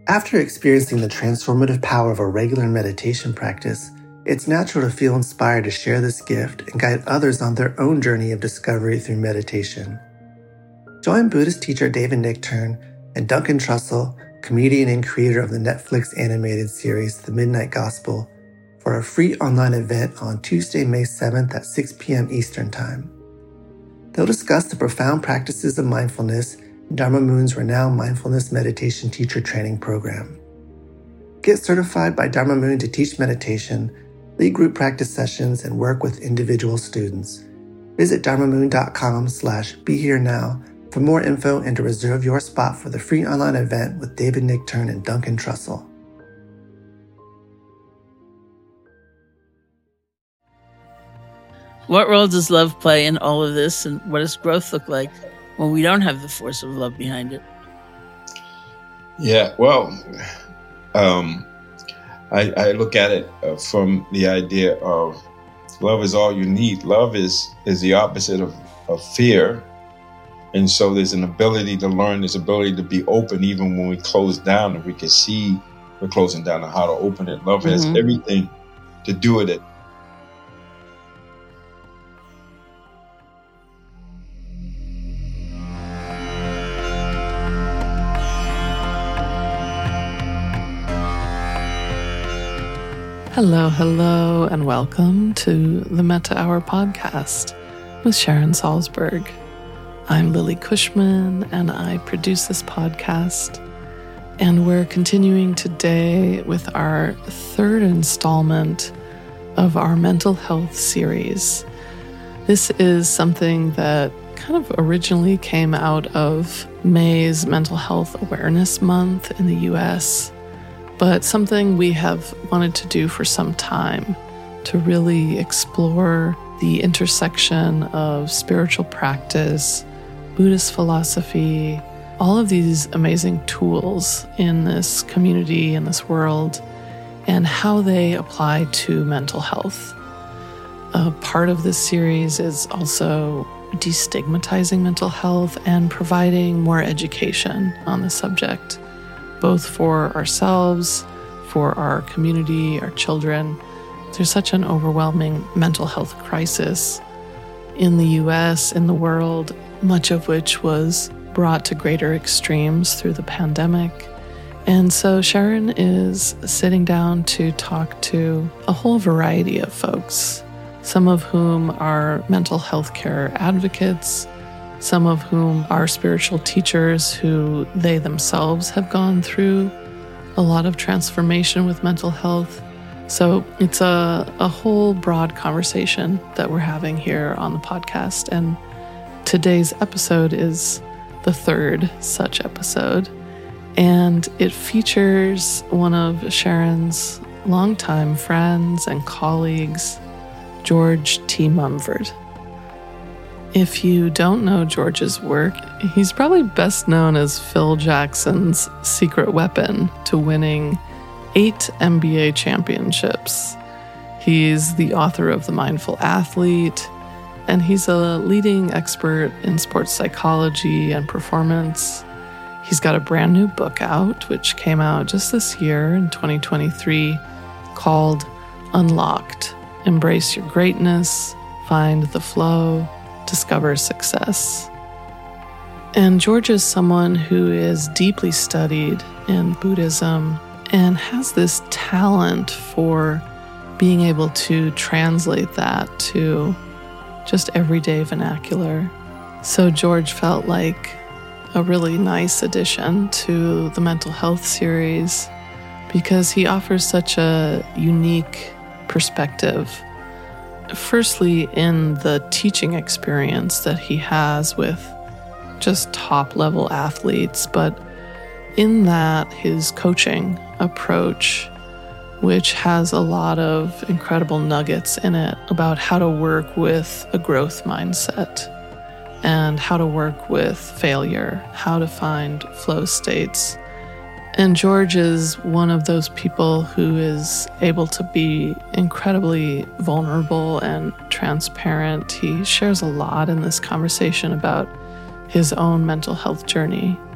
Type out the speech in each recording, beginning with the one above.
After experiencing the transformative power of a regular meditation practice, it's natural to feel inspired to share this gift and guide others on their own journey of discovery through meditation. Join Buddhist teacher David Nichtern and Duncan Trussell, comedian and creator of the Netflix animated series The Midnight Gospel, for a free online event on Tuesday, May 7th at 6 p.m. Eastern Time. They'll discuss the profound practices of mindfulness in Dharma Moon's renowned mindfulness meditation teacher training program. Get certified by Dharma Moon to teach meditation, lead group practice sessions, and work with individual students. Visit dharmamoon.com/beherenow for more info and to reserve your spot for the free online event with David Nichtern and Duncan Trussell. What role does love play in all of this, and what does growth look like when we don't have the force of love behind it? Yeah, well, I look at it from the idea of love is all you need. Love is the opposite of fear. And so there's an ability to learn, there's ability to be open even when we close down, and we can see we're closing down and how to open it. Love has everything to do with it. Hello, and welcome to the Metta Hour podcast with Sharon Salzberg. I'm Lily Cushman, and I produce this podcast. And we're continuing today with our third installment of our mental health series. This is something that kind of originally came out of May's Mental Health Awareness Month in the US, but something we have wanted to do for some time to really explore the intersection of spiritual practice, Buddhist philosophy, all of these amazing tools in this community, in this world, and how they apply to mental health. A part of this series is also destigmatizing mental health and providing more education on the subject, both for ourselves, for our community, our children. There's such an overwhelming mental health crisis in the US, in the world, much of which was brought to greater extremes through the pandemic. And so Sharon is sitting down to talk to a whole variety of folks, some of whom are mental health care advocates, some of whom are spiritual teachers who they themselves have gone through a lot of transformation with mental health. So it's a whole broad conversation that we're having here on the podcast. And today's episode is the third such episode. And it features one of Sharon's longtime friends and colleagues, George T. Mumford. If you don't know George's work, he's probably best known as Phil Jackson's secret weapon to winning 8 NBA championships. He's the author of The Mindful Athlete, and he's a leading expert in sports psychology and performance. He's got a brand new book out, which came out just this year in 2023, called Unlocked: Embrace Your Greatness, Find the Flow, Discover Success. And George is someone who is deeply studied in Buddhism and has this talent for being able to translate that to just everyday vernacular. So George felt like a really nice addition to the mental health series because he offers such a unique perspective. Firstly, in the teaching experience that he has with just top-level athletes, but in that, his coaching approach, which has a lot of incredible nuggets in it about how to work with a growth mindset and how to work with failure, how to find flow states. And George is one of those people who is able to be incredibly vulnerable and transparent. He shares a lot in this conversation about his own mental health journey.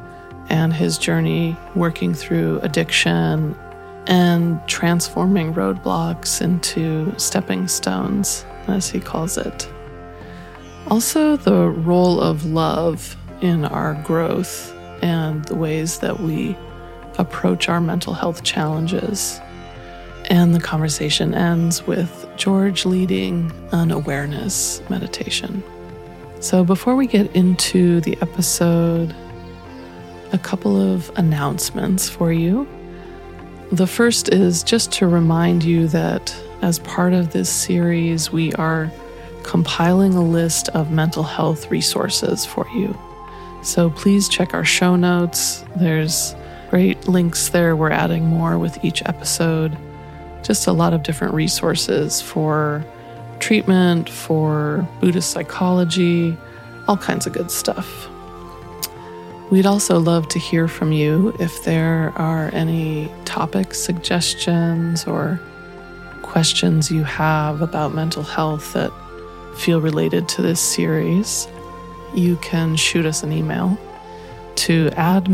and his journey working through addiction and transforming roadblocks into stepping stones, as he calls it. Also, the role of love in our growth and the ways that we approach our mental health challenges. And the conversation ends with George leading an awareness meditation. So before we get into the episode, a couple of announcements for you. The first is just to remind you that as part of this series, we are compiling a list of mental health resources for you. So please check our show notes. There's great links there. We're adding more with each episode. Just a lot of different resources for treatment, for Buddhist psychology, all kinds of good stuff. We'd also love to hear from you if there are any topic suggestions or questions you have about mental health that feel related to this series. You can shoot us an email to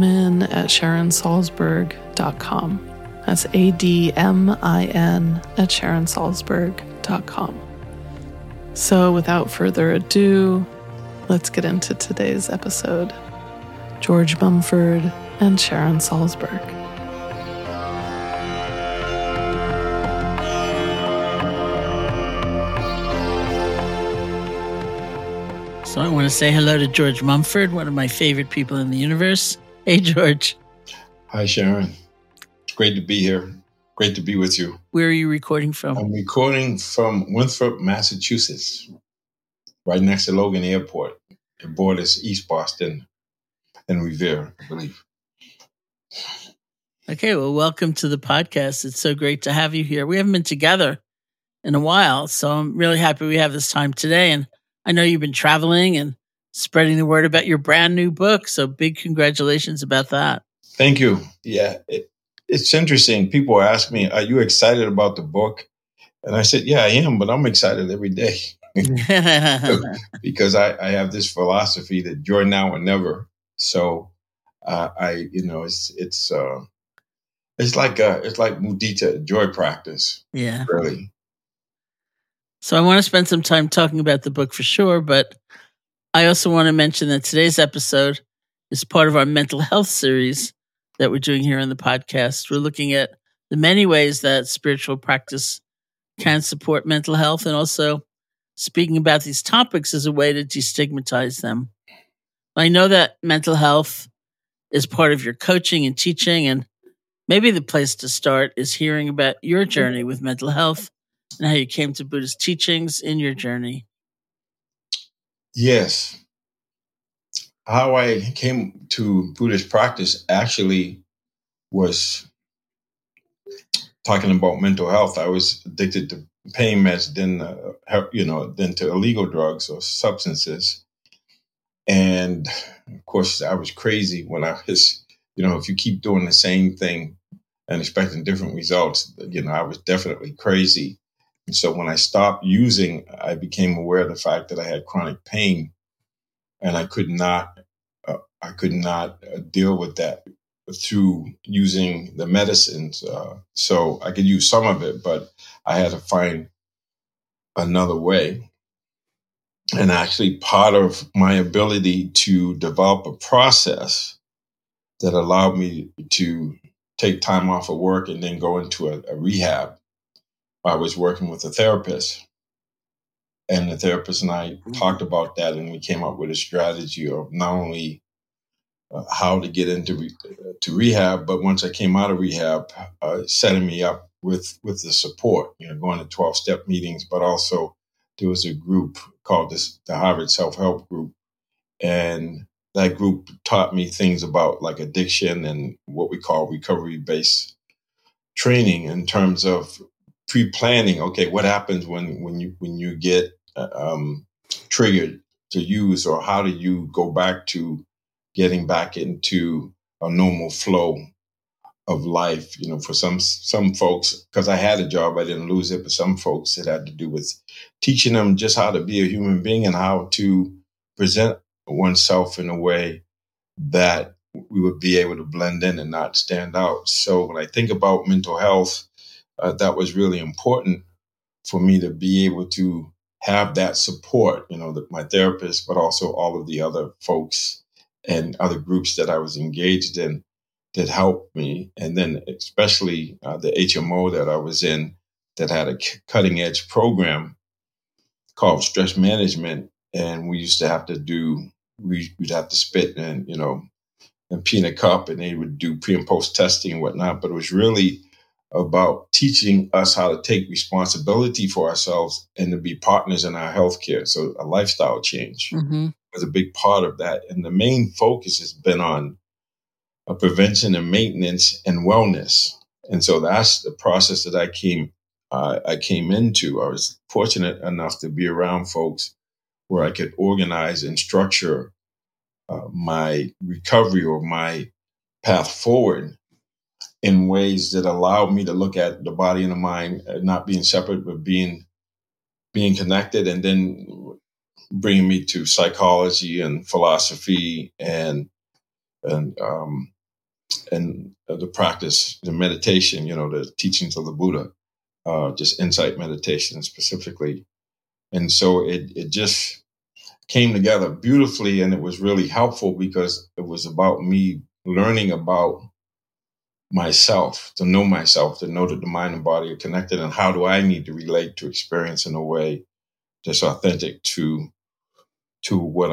admin@SharonSalzberg.com. That's ADMIN@SharonSalzberg.com. So without further ado, let's get into today's episode. George Mumford and Sharon Salzberg. So I want to say hello to George Mumford, one of my favorite people in the universe. Hey, George. Hi, Sharon. It's great to be here. Great to be with you. Where are you recording from? I'm recording from Winthrop, Massachusetts, right next to Logan Airport. It borders East Boston and Revere, I believe. Okay, well, welcome to the podcast. It's so great to have you here. We haven't been together in a while, so I'm really happy we have this time today. And I know you've been traveling and spreading the word about your brand new book, so big congratulations about that. Thank you. Yeah, it's interesting. People ask me, are you excited about the book? And I said, yeah, I am, but I'm excited every day. Because I have this philosophy that joy now or never. So it's like mudita, joy practice. Yeah. Really. So I want to spend some time talking about the book for sure, but I also want to mention that today's episode is part of our mental health series that we're doing here on the podcast. We're looking at the many ways that spiritual practice can support mental health and also speaking about these topics as a way to destigmatize them. I know that mental health is part of your coaching and teaching, and maybe the place to start is hearing about your journey with mental health and how you came to Buddhist teachings in your journey. Yes. How I came to Buddhist practice actually was talking about mental health. I was addicted to pain meds, then to illegal drugs or substances. And of course, I was crazy when I was, if you keep doing the same thing and expecting different results, I was definitely crazy. And so when I stopped using, I became aware of the fact that I had chronic pain and I could not deal with that through using the medicines. So I could use some of it, but I had to find another way. And actually part of my ability to develop a process that allowed me to take time off of work and then go into a rehab, I was working with a therapist. And the therapist and I talked about that, and we came up with a strategy of not only how to get into to rehab, but once I came out of rehab, setting me up with the support, going to 12-step meetings, but also there was a group called the Harvard Self-Help Group. And that group taught me things about like addiction and what we call recovery-based training in terms of pre-planning. Okay, what happens when you get triggered to use, or how do you go back to getting back into a normal flow of life? For some folks, because I had a job, I didn't lose it, but some folks it had to do with teaching them just how to be a human being and how to present oneself in a way that we would be able to blend in and not stand out. So when I think about mental health, that was really important for me to be able to have that support, my therapist, but also all of the other folks and other groups that I was engaged in that helped me. And then especially the HMO that I was in that had a cutting edge program called stress management. And we used to have to we'd have to spit and, and pee in a cup, and they would do pre and post testing and whatnot. But it was really about teaching us how to take responsibility for ourselves and to be partners in our healthcare. So a lifestyle change was a big part of that. And the main focus has been on prevention and maintenance and wellness. And so that's the process that I came into. I was fortunate enough to be around folks where I could organize and structure my recovery or my path forward in ways that allowed me to look at the body and the mind not being separate, but being connected, and then bringing me to psychology and philosophy and the practice, the meditation, the teachings of the Buddha, just insight meditation specifically. And so it just came together beautifully, and it was really helpful because it was about me learning about myself, to know that the mind and body are connected, and how do I need to relate to experience in a way that's authentic to who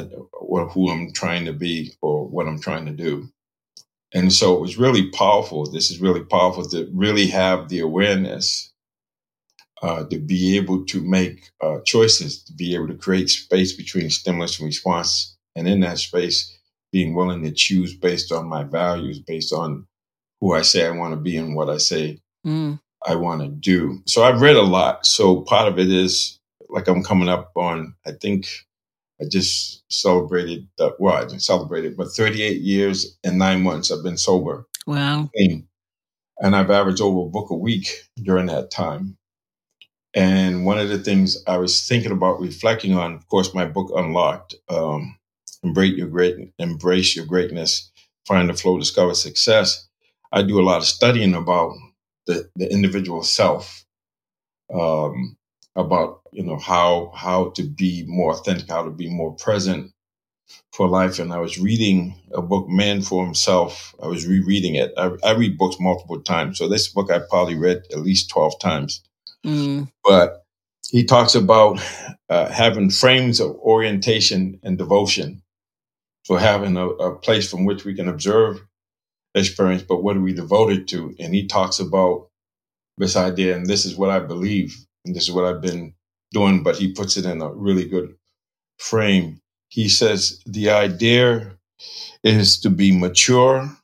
I'm trying to be or what I'm trying to do. And so it was really powerful. This is really powerful to really have the awareness to be able to make choices, to be able to create space between stimulus and response. And in that space, being willing to choose based on my values, based on who I say I want to be and what I say I want to do. So I've read a lot. So part of it is like I'm coming up on, I think I just celebrated, I didn't celebrate it, but 38 years and 9 months I've been sober. Wow. And I've averaged over a book a week during that time. And one of the things I was thinking about reflecting on, of course, my book Unlocked, Embrace Your Greatness, Find the Flow, Discover Success. I do a lot of studying about the individual self, about, how to be more authentic, how to be more present for life. And I was reading a book, Man for Himself. I was rereading it. I read books multiple times. So this book I probably read at least 12 times. But he talks about having frames of orientation and devotion. So having a place from which we can observe experience, but what are we devoted to? And he talks about this idea, and this is what I believe, and this is what I've been doing, but he puts it in a really good frame. He says the idea is to be mature,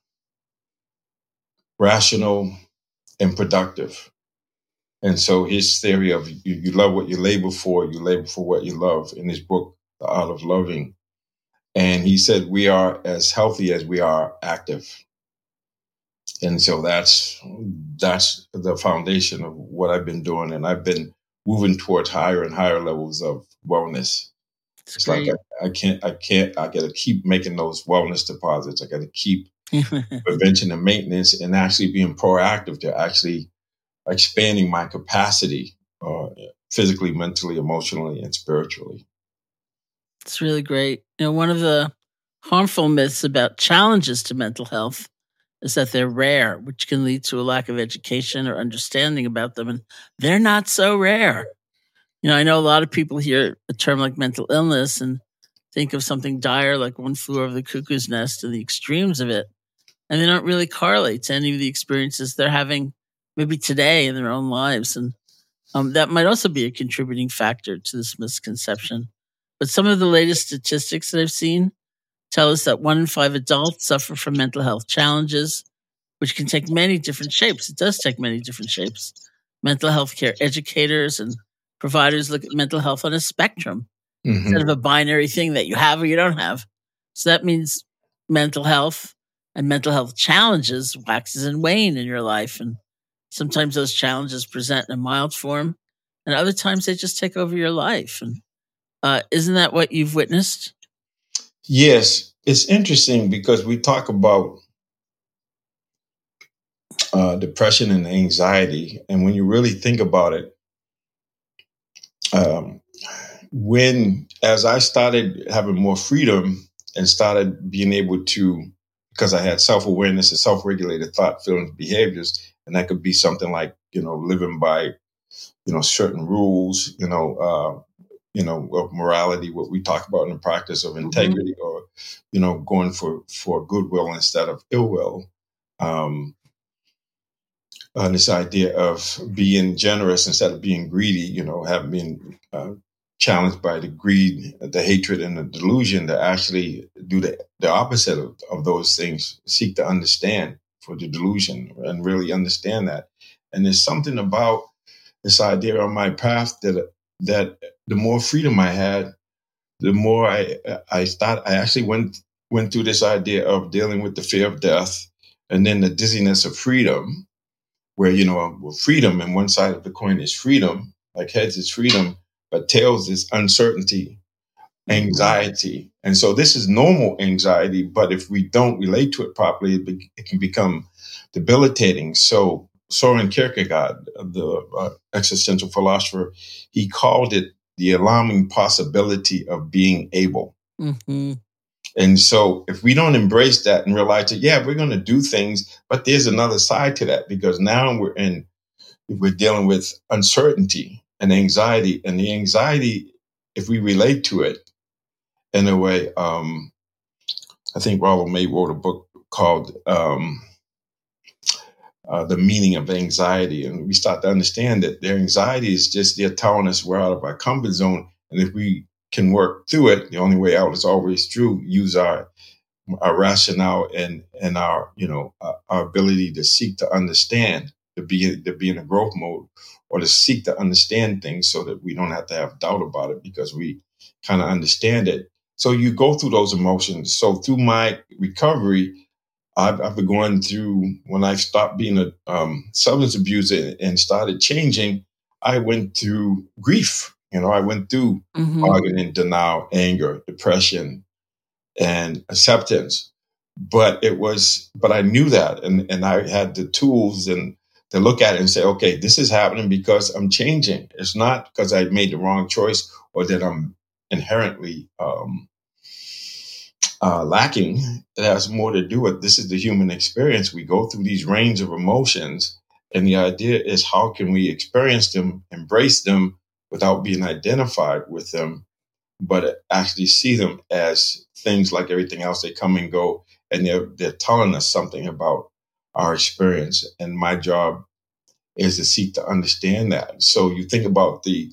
rational, and productive. And so his theory of you love what you labor for what you love, in his book, The Art of Loving. And he said we are as healthy as we are active. And so that's the foundation of what I've been doing. And I've been moving towards higher and higher levels of wellness. It's great. Like I got to keep making those wellness deposits. I got to keep prevention and maintenance and actually being proactive to actually expanding my capacity physically, mentally, emotionally, and spiritually. It's really great. One of the harmful myths about challenges to mental health is that they're rare, which can lead to a lack of education or understanding about them. And they're not so rare. I know a lot of people hear a term like mental illness and think of something dire like One Flew Over the Cuckoo's Nest and the extremes of it. And they don't really correlate to any of the experiences they're having maybe today in their own lives. And that might also be a contributing factor to this misconception. But some of the latest statistics that I've seen tell us that 1 in 5 adults suffer from mental health challenges, which can take many different shapes. It does take many different shapes. Mental health care educators and providers look at mental health on a spectrum instead of a binary thing that you have or you don't have. So that means mental health and mental health challenges waxes and wane in your life. And sometimes those challenges present in a mild form, and other times they just take over your life. And isn't that what you've witnessed? Yes, it's interesting because we talk about depression and anxiety, and when you really think about it, um, as I started having more freedom and started being able to, because I had self-awareness and self-regulated thought, feelings, behaviors, and that could be something like, living by, certain rules, of morality, what we talk about in the practice of integrity, or, going for goodwill instead of ill will. This idea of being generous instead of being greedy, having been challenged by the greed, the hatred, and the delusion to actually do the opposite of those things, seek to understand for the delusion and really understand that. And there's something about this idea on my path that the more freedom I had, the more I actually went through this idea of dealing with the fear of death and then the dizziness of freedom, where, freedom, and one side of the coin is freedom, like heads is freedom, but tails is uncertainty, anxiety. And so this is normal anxiety, but if we don't relate to it properly, it can become debilitating. So Soren Kierkegaard, the existential philosopher, he called it the alarming possibility of being able. Mm-hmm. And so if we don't embrace that and realize that, yeah, we're going to do things, but there's another side to that, because now we're dealing with uncertainty and anxiety. And the anxiety, if we relate to it in a way, I think Rollo May wrote a book called The Meaning of Anxiety. And we start to understand that their anxiety is just they're telling us we're out of our comfort zone. And if we can work through it, the only way out is always through use our rationale and our our ability to seek to understand, to be in a growth mode, or to seek to understand things so that we don't have to have doubt about it because we kind of understand it. So you go through those emotions. So through my recovery, I've been going through, when I stopped being a substance abuser and started changing, I went through grief. I went through bargaining, denial, anger, depression, and acceptance. But I knew that, and I had the tools and to look at it and say, okay, this is happening because I'm changing. It's not because I made the wrong choice or that I'm inherently lacking. It has more to do with, this is the human experience. We go through these range of emotions, and the idea is, how can we experience them, embrace them without being identified with them, but actually see them as things like everything else. They come and go, and they're telling us something about our experience. And my job is to seek to understand that. So you think about the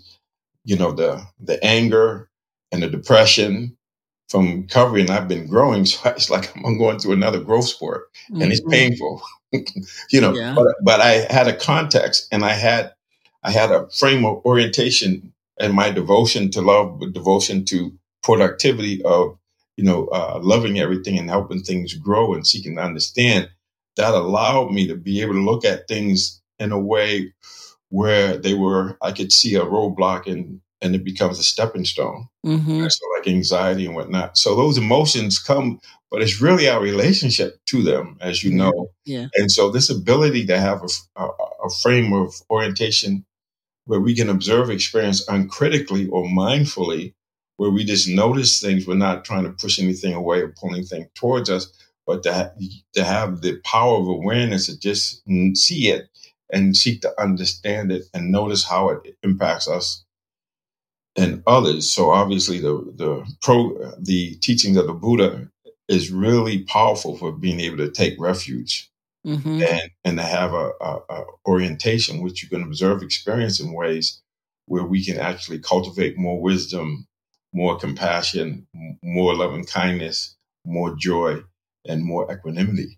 anger and the depression from recovery, and I've been growing. So it's like I'm going through another growth spurt, and it's painful, Yeah. but I had a context, and I had a frame of orientation, and my devotion to love, devotion to productivity of, loving everything and helping things grow and seeking to understand, that allowed me to be able to look at things in a way where I could see a roadblock and it becomes a stepping stone. Mm-hmm. So like anxiety and whatnot. So those emotions come, but it's really our relationship to them, as you know. Yeah. And so this ability to have a frame of orientation where we can observe experience uncritically or mindfully, where we just notice things. We're not trying to push anything away or pull anything towards us, but to have the power of awareness to just see it and seek to understand it and notice how it impacts us and others. So obviously the teachings of the Buddha is really powerful for being able to take refuge. Mm-hmm. And to have a orientation which you can observe experience in ways where we can actually cultivate more wisdom, more compassion, more loving kindness, more joy, and more equanimity.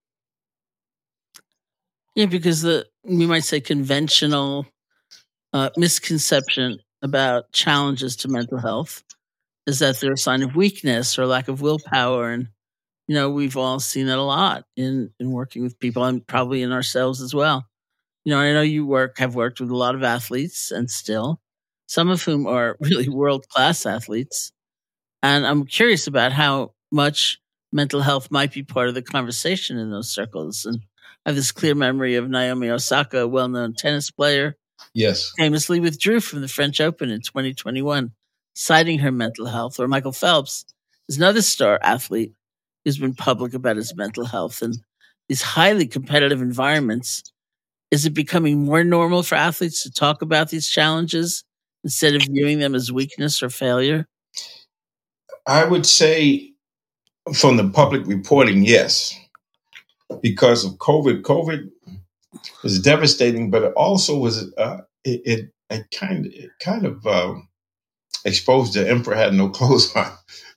Yeah, because we might say conventional misconception about challenges to mental health is that they're a sign of weakness or lack of willpower. And we've all seen it a lot in working with people, and probably in ourselves as well. I know you have worked with a lot of athletes, and still, some of whom are really world-class athletes. And I'm curious about how much mental health might be part of the conversation in those circles. And I have this clear memory of Naomi Osaka, a well-known tennis player, Yes. famously withdrew from the French Open in 2021, citing her mental health. Or Michael Phelps is another star athlete who's been public about his mental health. And these highly competitive environments, is it becoming more normal for athletes to talk about these challenges instead of viewing them as weakness or failure? I would say from the public reporting, yes. Because of COVID. COVID was devastating, but it also was it kind of exposed the emperor had no clothes on.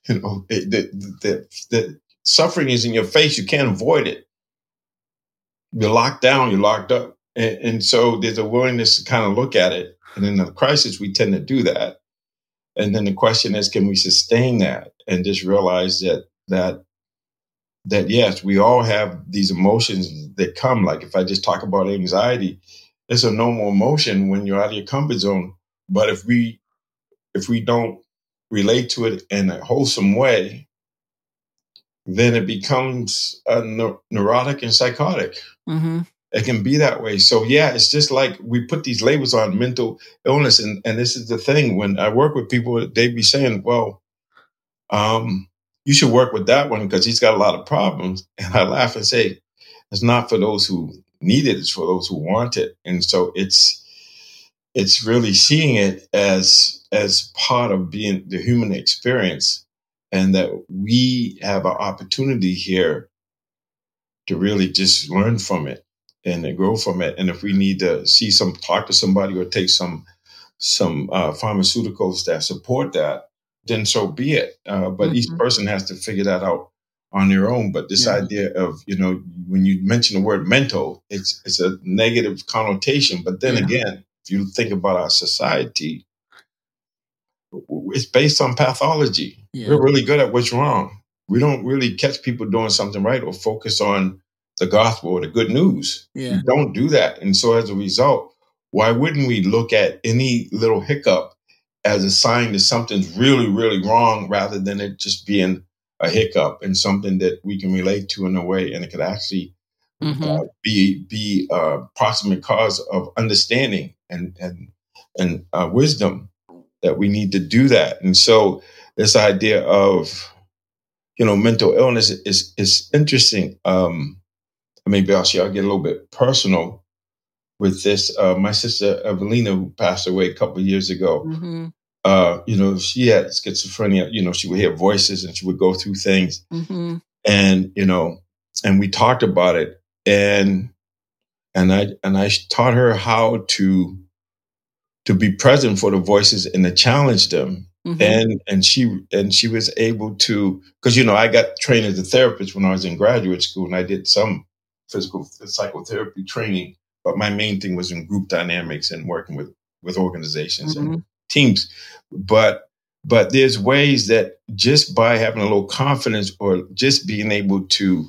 The suffering is in your face. You can't avoid it. You're locked down. You're locked up, and so there's a willingness to kind of look at it. And in the crisis, we tend to do that. And then the question is, can we sustain that and just realize that yes, we all have these emotions that come. Like if I just talk about anxiety, it's a normal emotion when you're out of your comfort zone. But if we don't relate to it in a wholesome way, then it becomes neurotic and psychotic. Mm-hmm. It can be that way. So yeah, it's just like we put these labels on mental illness, and this is the thing. When I work with people, they be saying, "Well, you should work with that one because he's got a lot of problems." And I laugh and say, "It's not for those who need it; it's for those who want it." And so it's really seeing it as part of being the human experience, and that we have an opportunity here to really just learn from it and to grow from it. And if we need to talk to somebody or take some pharmaceuticals that support that, then so be it. But each person has to figure that out on their own. But this idea of, when you mention the word mental, it's a negative connotation. But then again, if you think about our society, it's based on pathology. Yeah. We're really good at what's wrong. We don't really catch people doing something right or focus on the gospel or the good news. Yeah. We don't do that. And so as a result, why wouldn't we look at any little hiccup as a sign that something's really, really wrong rather than it just being a hiccup and something that we can relate to in a way, and it could actually be a proximate cause of understanding and wisdom that we need to do that. And so this idea of, mental illness is interesting. Maybe I'll get a little bit personal with this. My sister Evelina, who passed away a couple of years ago, she had schizophrenia. She would hear voices and she would go through things, and and we talked about it, and I taught her how to be present for the voices and to challenge them. And she was able to, because I got trained as a therapist when I was in graduate school, and I did some physical psychotherapy training, but my main thing was in group dynamics and working with organizations and teams. But there's ways that just by having a little confidence or just being able to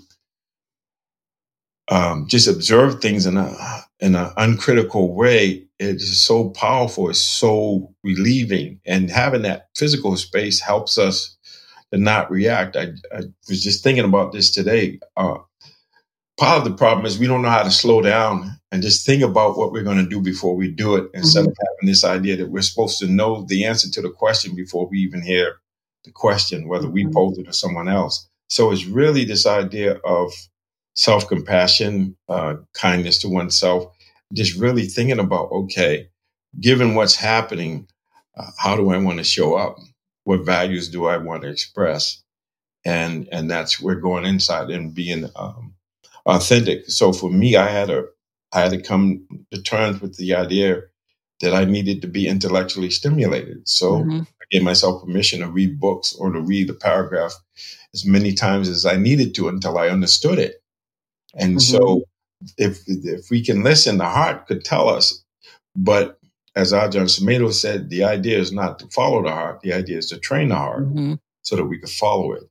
just observe things in an uncritical way, it's so powerful. It's so relieving, and having that physical space helps us to not react. I was just thinking about this today. Part of the problem is we don't know how to slow down and just think about what we're going to do before we do it, instead of having this idea that we're supposed to know the answer to the question before we even hear the question, whether we pose it or someone else. So it's really this idea of self-compassion, kindness to oneself, just really thinking about, okay, given what's happening, how do I want to show up? What values do I want to express? And that's we're going inside and being authentic. So for me, I had to come to terms with the idea that I needed to be intellectually stimulated. So I gave myself permission to read books or to read a paragraph as many times as I needed to until I understood it. And so if we can listen, the heart could tell us. But as Ajahn Sumedho said, the idea is not to follow the heart. The idea is to train the heart so that we could follow it.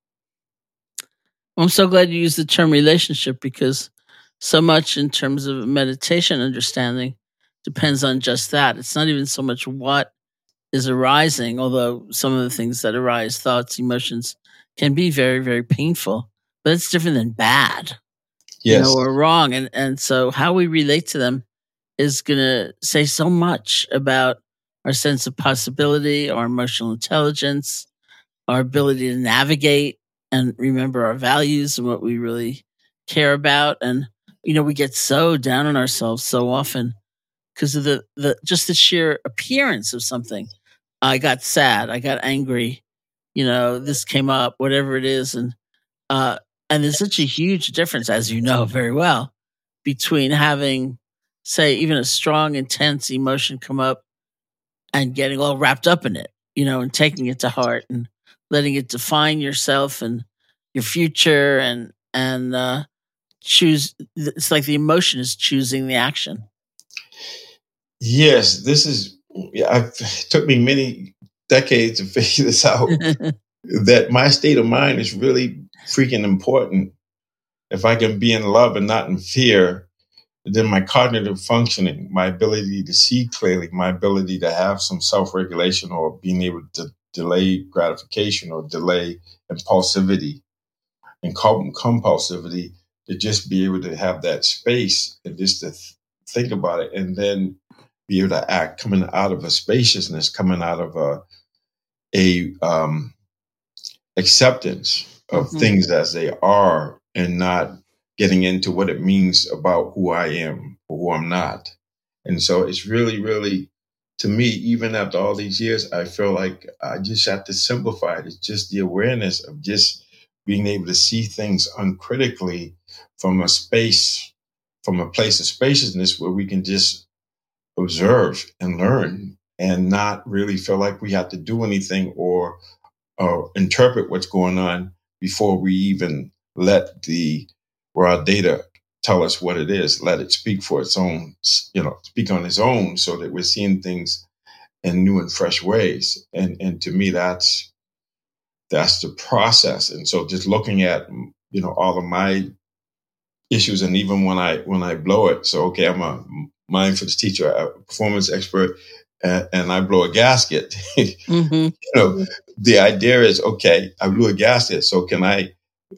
I'm so glad you used the term relationship, because so much in terms of meditation understanding depends on just that. It's not even so much what is arising, although some of the things that arise, thoughts, emotions, can be very, very painful, but it's different than bad, Yes. or wrong. And so how we relate to them is going to say so much about our sense of possibility, our emotional intelligence, our ability to navigate and remember our values and what we really care about. And, we get so down on ourselves so often because of the just the sheer appearance of something. I got sad. I got angry. This came up, whatever it is. And there's such a huge difference, as you know very well, between having, say, even a strong, intense emotion come up and getting all wrapped up in it, and taking it to heart and letting it define yourself and your future and choose. It's like the emotion is choosing the action. Yes, it took me many decades to figure this out, that my state of mind is really freaking important. If I can be in love and not in fear, then my cognitive functioning, my ability to see clearly, my ability to have some self-regulation or being able to delay gratification or delay impulsivity and compulsivity, to just be able to have that space and just to think about it and then be able to act, coming out of a spaciousness, coming out of a acceptance of things as they are, and not getting into what it means about who I am or who I'm not. And so it's really, really, to me, even after all these years, I feel like I just have to simplify it. It's just the awareness of just being able to see things uncritically from a place of spaciousness where we can just observe and learn and not really feel like we have to do anything or interpret what's going on before we even let the raw data tell us what it is. Let it speak for its own, speak on its own, so that we're seeing things in new and fresh ways. And to me, that's the process. And so just looking at, all of my issues, and even when I blow it, so, okay, I'm a mindfulness teacher, a performance expert, and I blow a gasket. The idea is, okay, I blew a gasket. So can I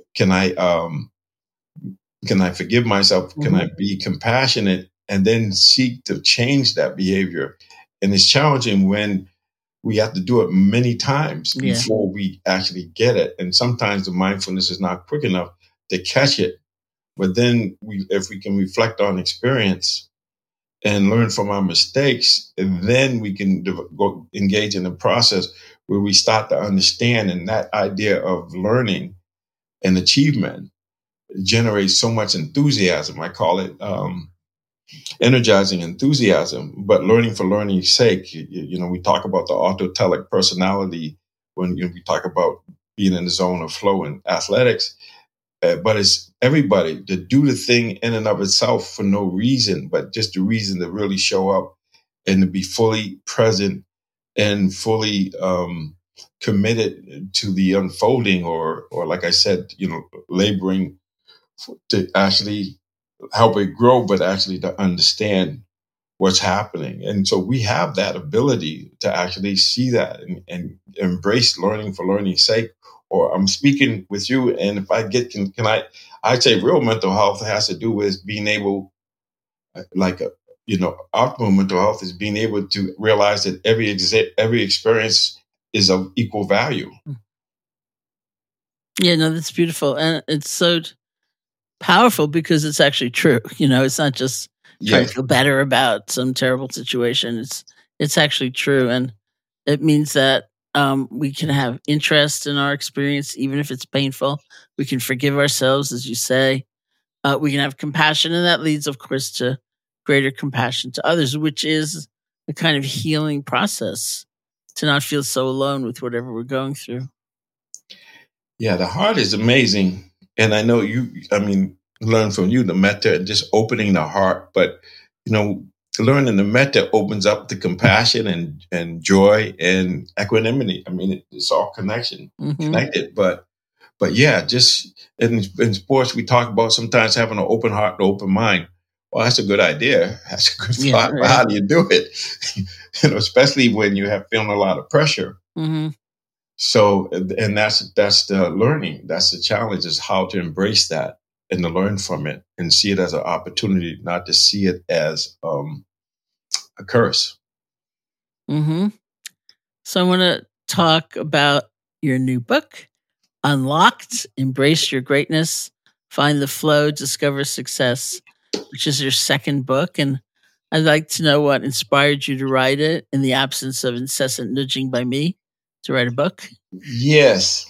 forgive myself? Can I be compassionate and then seek to change that behavior? And it's challenging when we have to do it many times before we actually get it. And sometimes the mindfulness is not quick enough to catch it. But then if we can reflect on experience and learn from our mistakes, and then we can go engage in the process where we start to understand. And that idea of learning and achievement generates so much enthusiasm. I call it energizing enthusiasm, but learning for learning's sake. We talk about the autotelic personality when we talk about being in the zone of flow in athletics. But it's everybody to do the thing in and of itself for no reason, but just the reason to really show up and to be fully present and fully committed to the unfolding, or like I said, laboring to actually help it grow, but actually to understand what's happening. And so we have that ability to actually see that and embrace learning for learning's sake. Or I'm speaking with you, and if I get, I'd say real mental health has to do with being able, optimal mental health is being able to realize that every experience is of equal value. Yeah, no, that's beautiful. And it's so powerful because it's actually true. It's not just trying to feel better about some terrible situation. It's actually true. And it means that we can have interest in our experience, even if it's painful. We can forgive ourselves, as you say. We can have compassion, and that leads, of course, to greater compassion to others, which is a kind of healing process, to not feel so alone with whatever we're going through. Yeah, the heart is amazing. And I know learn from you the metta and just opening the heart. But, learning the metta opens up the compassion and joy and equanimity. It's all connected. But yeah, just in sports, we talk about sometimes having an open heart and open mind. Well, that's a good idea. That's a good thought. But how do you do it? Especially when you have feeling a lot of pressure. So, and that's the learning. That's the challenge, is how to embrace that and to learn from it and see it as an opportunity, not to see it as a curse. Mm-hmm. So I want to talk about your new book, Unlocked, Embrace Your Greatness, Find the Flow, Discover Success, which is your second book. And I'd like to know what inspired you to write it in the absence of incessant nudging by me to write a book. Yes.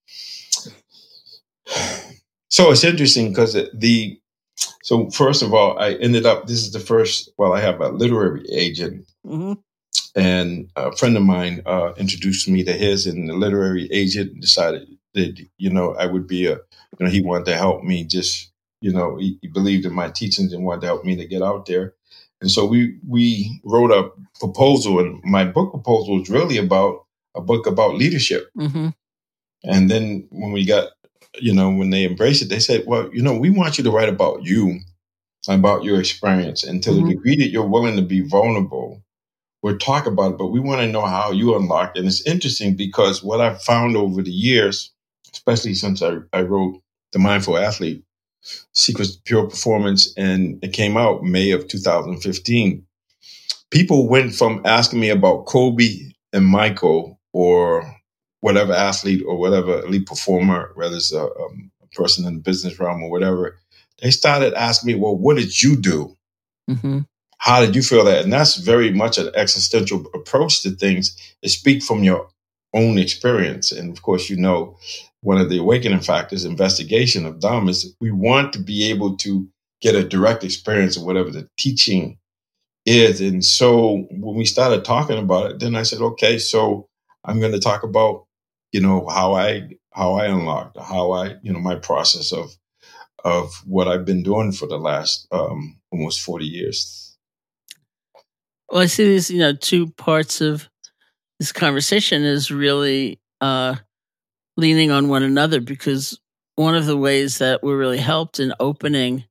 So it's interesting because so first of all, I ended up, this is the first, well, I have a literary agent. Mm-hmm. And a friend of mine introduced me to his, and the literary agent decided that, I would be he wanted to help me just, he believed in my teachings and wanted to help me to get out there. And so we wrote a proposal, and my book proposal was really about a book about leadership. Mm-hmm. And then when we got, when they embraced it, they said, well, we want you to write about you, about your experience. And to the degree that you're willing to be vulnerable, we'll talk about it, but we want to know how you unlocked. And it's interesting because what I've found over the years, especially since I wrote The Mindful Athlete, Secrets to Pure Performance, and it came out May of 2015, people went from asking me about Kobe and Michael or whatever athlete or whatever elite performer, whether it's a person in the business realm or whatever, they started asking me, well, what did you do? Mm-hmm. How did you feel that? And that's very much an existential approach to things. They speak from your own experience. And of course, one of the awakening factors, investigation of Dharma, is we want to be able to get a direct experience of whatever the teaching is. And so when we started talking about it, then I said, okay, so I'm going to talk about, how I unlocked, how I, my process of what I've been doing for the last almost 40 years. Well, I see these, two parts of this conversation is really leaning on one another, because one of the ways that we're really helped in opening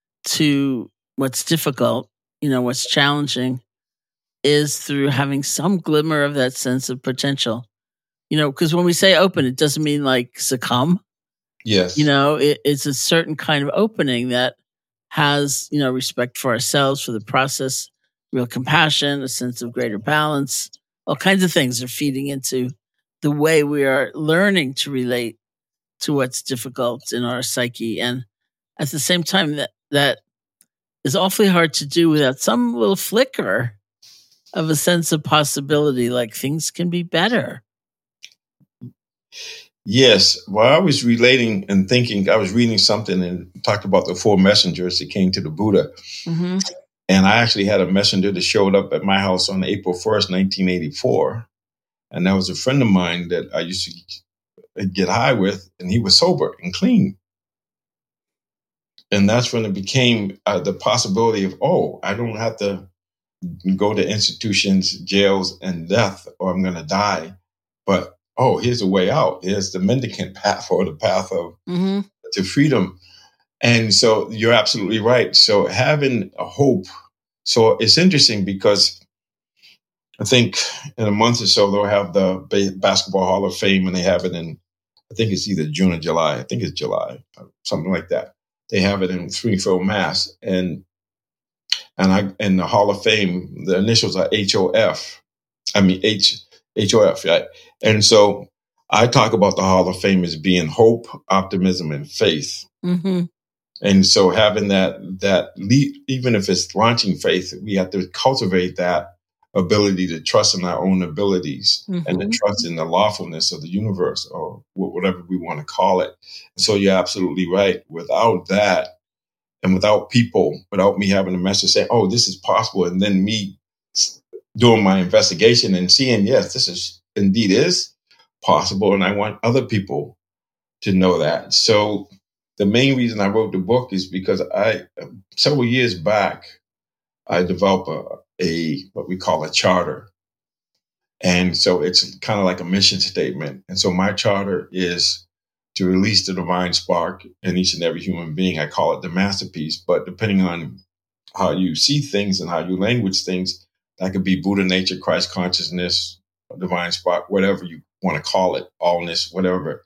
to what's difficult, what's challenging, is through having some glimmer of that sense of potential. Because when we say open, it doesn't mean like succumb. Yes. It's a certain kind of opening that has, respect for ourselves, for the process, real compassion, a sense of greater balance. All kinds of things are feeding into the way we are learning to relate to what's difficult in our psyche. And at the same time, that is awfully hard to do without some little flicker of a sense of possibility, like things can be better. Yes. Well, I was relating and thinking, I was reading something and talked about the 4 messengers that came to the Buddha. Mm-hmm. And I actually had a messenger that showed up at my house on April 1st, 1984. And that was a friend of mine that I used to get high with, and he was sober and clean. And that's when it became the possibility of, I don't have to go to institutions, jails, and death, or I'm going to die. But, here's a way out. Here's the mendicant path, or the path of to freedom. And so you're absolutely right. So having a hope. So it's interesting because I think in a month or so, they'll have the Basketball Hall of Fame, and they have it in, I think it's either June or July. I think it's July, something like that. They have it in Springfield, Mass. And the Hall of Fame, the initials are HOF. I mean, HOF, right? And so I talk about the Hall of Fame as being hope, optimism, and faith. Mm-hmm. And so having that leap, even if it's launching faith, we have to cultivate that ability to trust in our own abilities and to trust in the lawfulness of the universe, or whatever we want to call it. So you're absolutely right. Without that, and without people, without me having a message saying, this is possible, and then me doing my investigation and seeing, yes, this is indeed is possible, and I want other people to know that. So the main reason I wrote the book is because several years back, I developed what we call a charter. And so it's kind of like a mission statement. And so my charter is to release the divine spark in each and every human being. I call it the masterpiece, but depending on how you see things and how you language things, that could be Buddha nature, Christ consciousness, divine spark, whatever you want to call it, allness, whatever.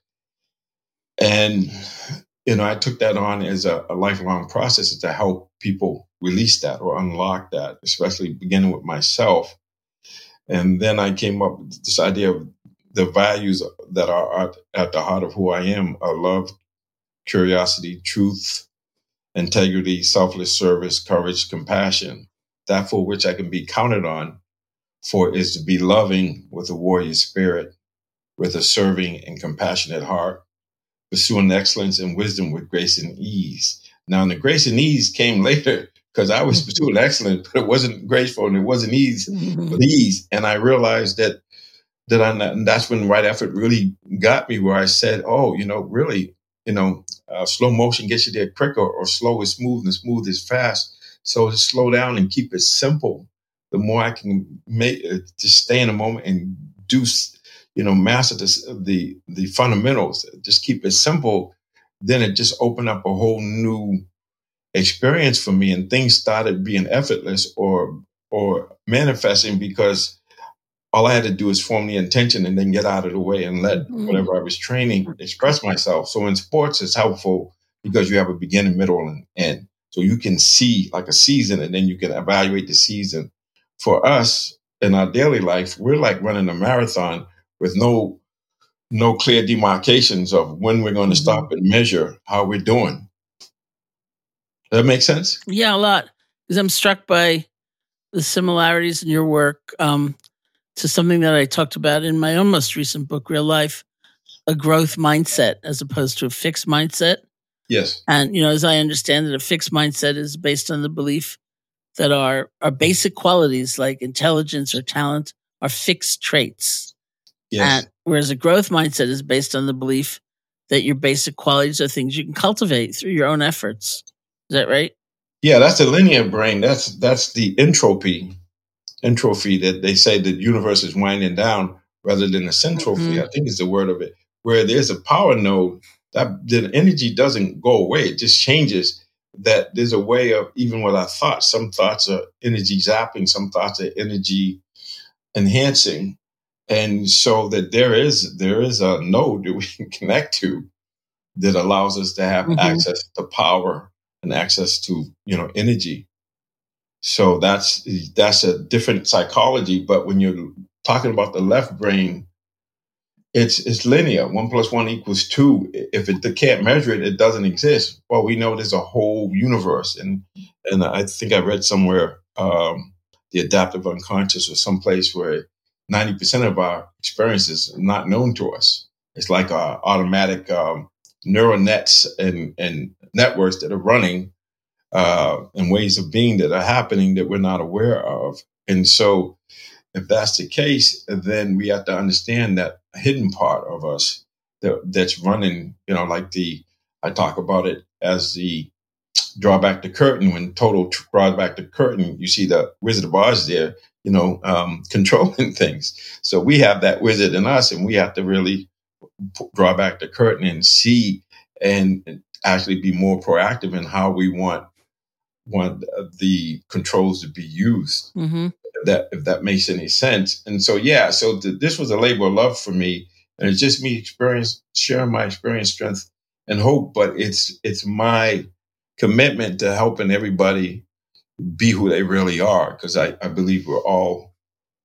And, I took that on as a lifelong process to help people release that or unlock that, especially beginning with myself. And then I came up with this idea of the values that are at the heart of who I am: love, curiosity, truth, integrity, selfless service, courage, compassion. That for which I can be counted on for is to be loving with a warrior spirit, with a serving and compassionate heart, pursuing excellence and wisdom with grace and ease. Now, the grace and ease came later because I was pursuing excellence, but it wasn't graceful and it wasn't ease, but ease. And I realized that and that's when right effort really got me, where I said, oh, really, slow motion gets you there quicker, or slow is smooth and smooth is fast. So to slow down and keep it simple, the more I can make just stay in a moment and do, master the fundamentals, just keep it simple. Then it just opened up a whole new experience for me, and things started being effortless or manifesting, because all I had to do is form the intention and then get out of the way and let whatever I was training express myself. So in sports, it's helpful because you have a beginning, middle, and end. So you can see like a season, and then you can evaluate the season. For us in our daily life, we're like running a marathon with no clear demarcations of when we're going to stop and measure how we're doing. Does that make sense? Yeah, a lot. Because I'm struck by the similarities in your work to something that I talked about in my own most recent book, Real Life, a growth mindset as opposed to a fixed mindset. Yes. And, as I understand it, a fixed mindset is based on the belief that our basic qualities like intelligence or talent are fixed traits. Yes. And whereas a growth mindset is based on the belief that your basic qualities are things you can cultivate through your own efforts. Is that right? Yeah, that's the linear brain. That's the entropy that they say the universe is winding down, rather than a centropy, I think is the word of it, where there's a power node that the energy doesn't go away. It just changes. That there's a way of, even with our thoughts, some thoughts are energy zapping, some thoughts are energy enhancing. And so that there is a node that we can connect to that allows us to have access to power and access to, energy. So that's a different psychology. But when you're talking about the left brain, it's linear. 1 + 1 = 2. If it can't measure it, it doesn't exist. Well, we know there's a whole universe, and I think I read somewhere the adaptive unconscious, or someplace where 90% of our experiences are not known to us. It's like automatic neural nets and networks that are running. And ways of being that are happening that we're not aware of. And so if that's the case, then we have to understand that hidden part of us that's running, I talk about it as the draw back the curtain. When Toto draws back the curtain, you see the Wizard of Oz there, controlling things. So we have that wizard in us, and we have to really draw back the curtain and see and actually be more proactive in how we want the controls to be used, if that makes any sense. And so, this was a labor of love for me, and it's just me sharing my experience, strength, and hope. But it's my commitment to helping everybody be who they really are, because I believe we're all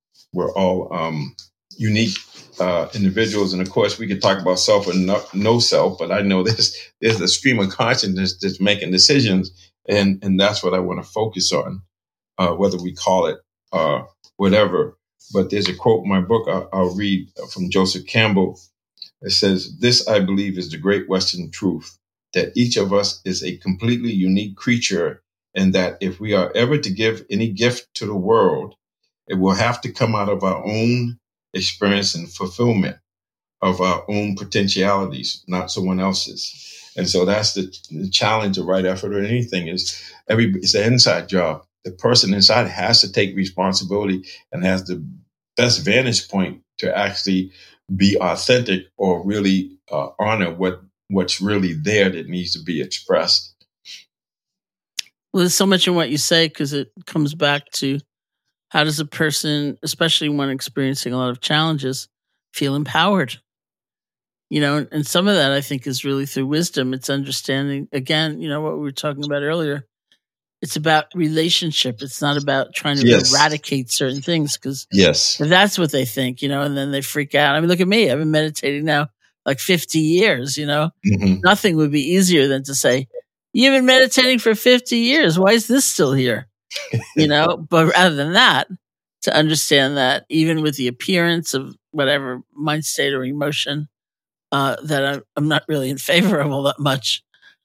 unique individuals. And of course, we could talk about self and no self, but I know there's a stream of consciousness that's making decisions. And that's what I want to focus on, whether we call it whatever. But there's a quote in my book I'll read from Joseph Campbell. It says, "This, I believe, is the great Western truth, that each of us is a completely unique creature, and that if we are ever to give any gift to the world, it will have to come out of our own experience and fulfillment of our own potentialities, not someone else's." And so that's the challenge of right effort or anything it's an inside job. The person inside has to take responsibility and has the best vantage point to actually be authentic, or really honor what's really there that needs to be expressed. Well, there's so much in what you say, because it comes back to how does a person, especially when experiencing a lot of challenges, feel empowered. And some of that I think is really through wisdom. It's understanding, again, what we were talking about earlier. It's about relationship. It's not about trying to eradicate certain things, because if that's what they think, and then they freak out. I mean, look at me. I've been meditating now like 50 years, Nothing would be easier than to say, you've been meditating for 50 years. Why is this still here? But rather than that, to understand that even with the appearance of whatever mind state or emotion that I'm not really in favor of all that much,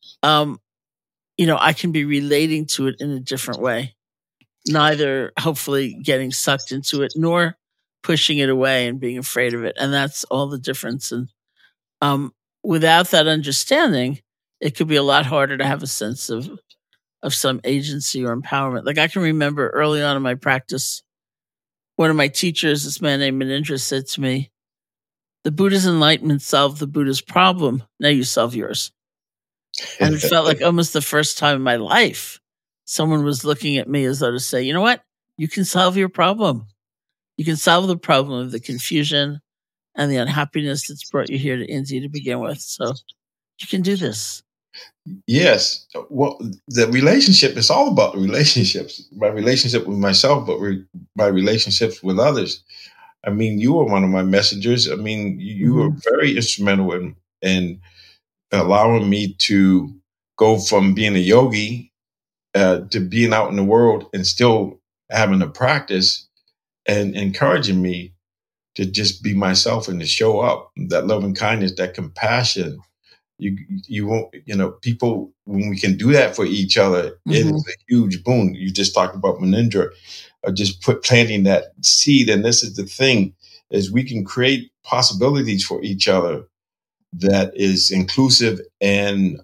I can be relating to it in a different way, neither hopefully getting sucked into it nor pushing it away and being afraid of it. And that's all the difference. And without that understanding, it could be a lot harder to have a sense of some agency or empowerment. Like I can remember early on in my practice, one of my teachers, this man named Munindra, said to me, the Buddha's enlightenment solved the Buddha's problem. Now you solve yours. And it felt like almost the first time in my life, someone was looking at me as though to say, you know what? You can solve your problem. You can solve the problem of the confusion and the unhappiness that's brought you here to India to begin with. So you can do this. Yes. Well, the relationship is all about relationships. My relationship with myself, but my relationships with others. I mean, you were one of my messengers. I mean, you were very instrumental in allowing me to go from being a yogi to being out in the world and still having a practice, and encouraging me to just be myself and to show up. That loving kindness, that compassion. You won't, people, when we can do that for each other, it is a huge boon. You just talked about Munindra, just planting that seed. And this is the thing, is we can create possibilities for each other that is inclusive and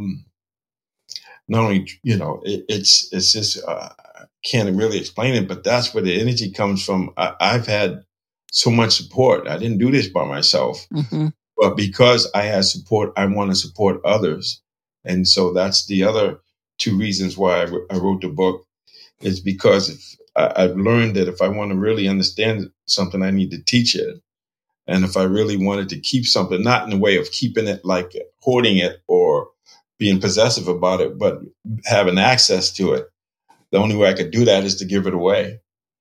not only, it's just, can't really explain it, but that's where the energy comes from. I've had so much support. I didn't do this by myself, but because I had support, I want to support others. And so that's the other two reasons why I wrote the book, is because I've learned that if I want to really understand something, I need to teach it. And if I really wanted to keep something, not in the way of keeping it like hoarding it or being possessive about it, but having access to it, the only way I could do that is to give it away.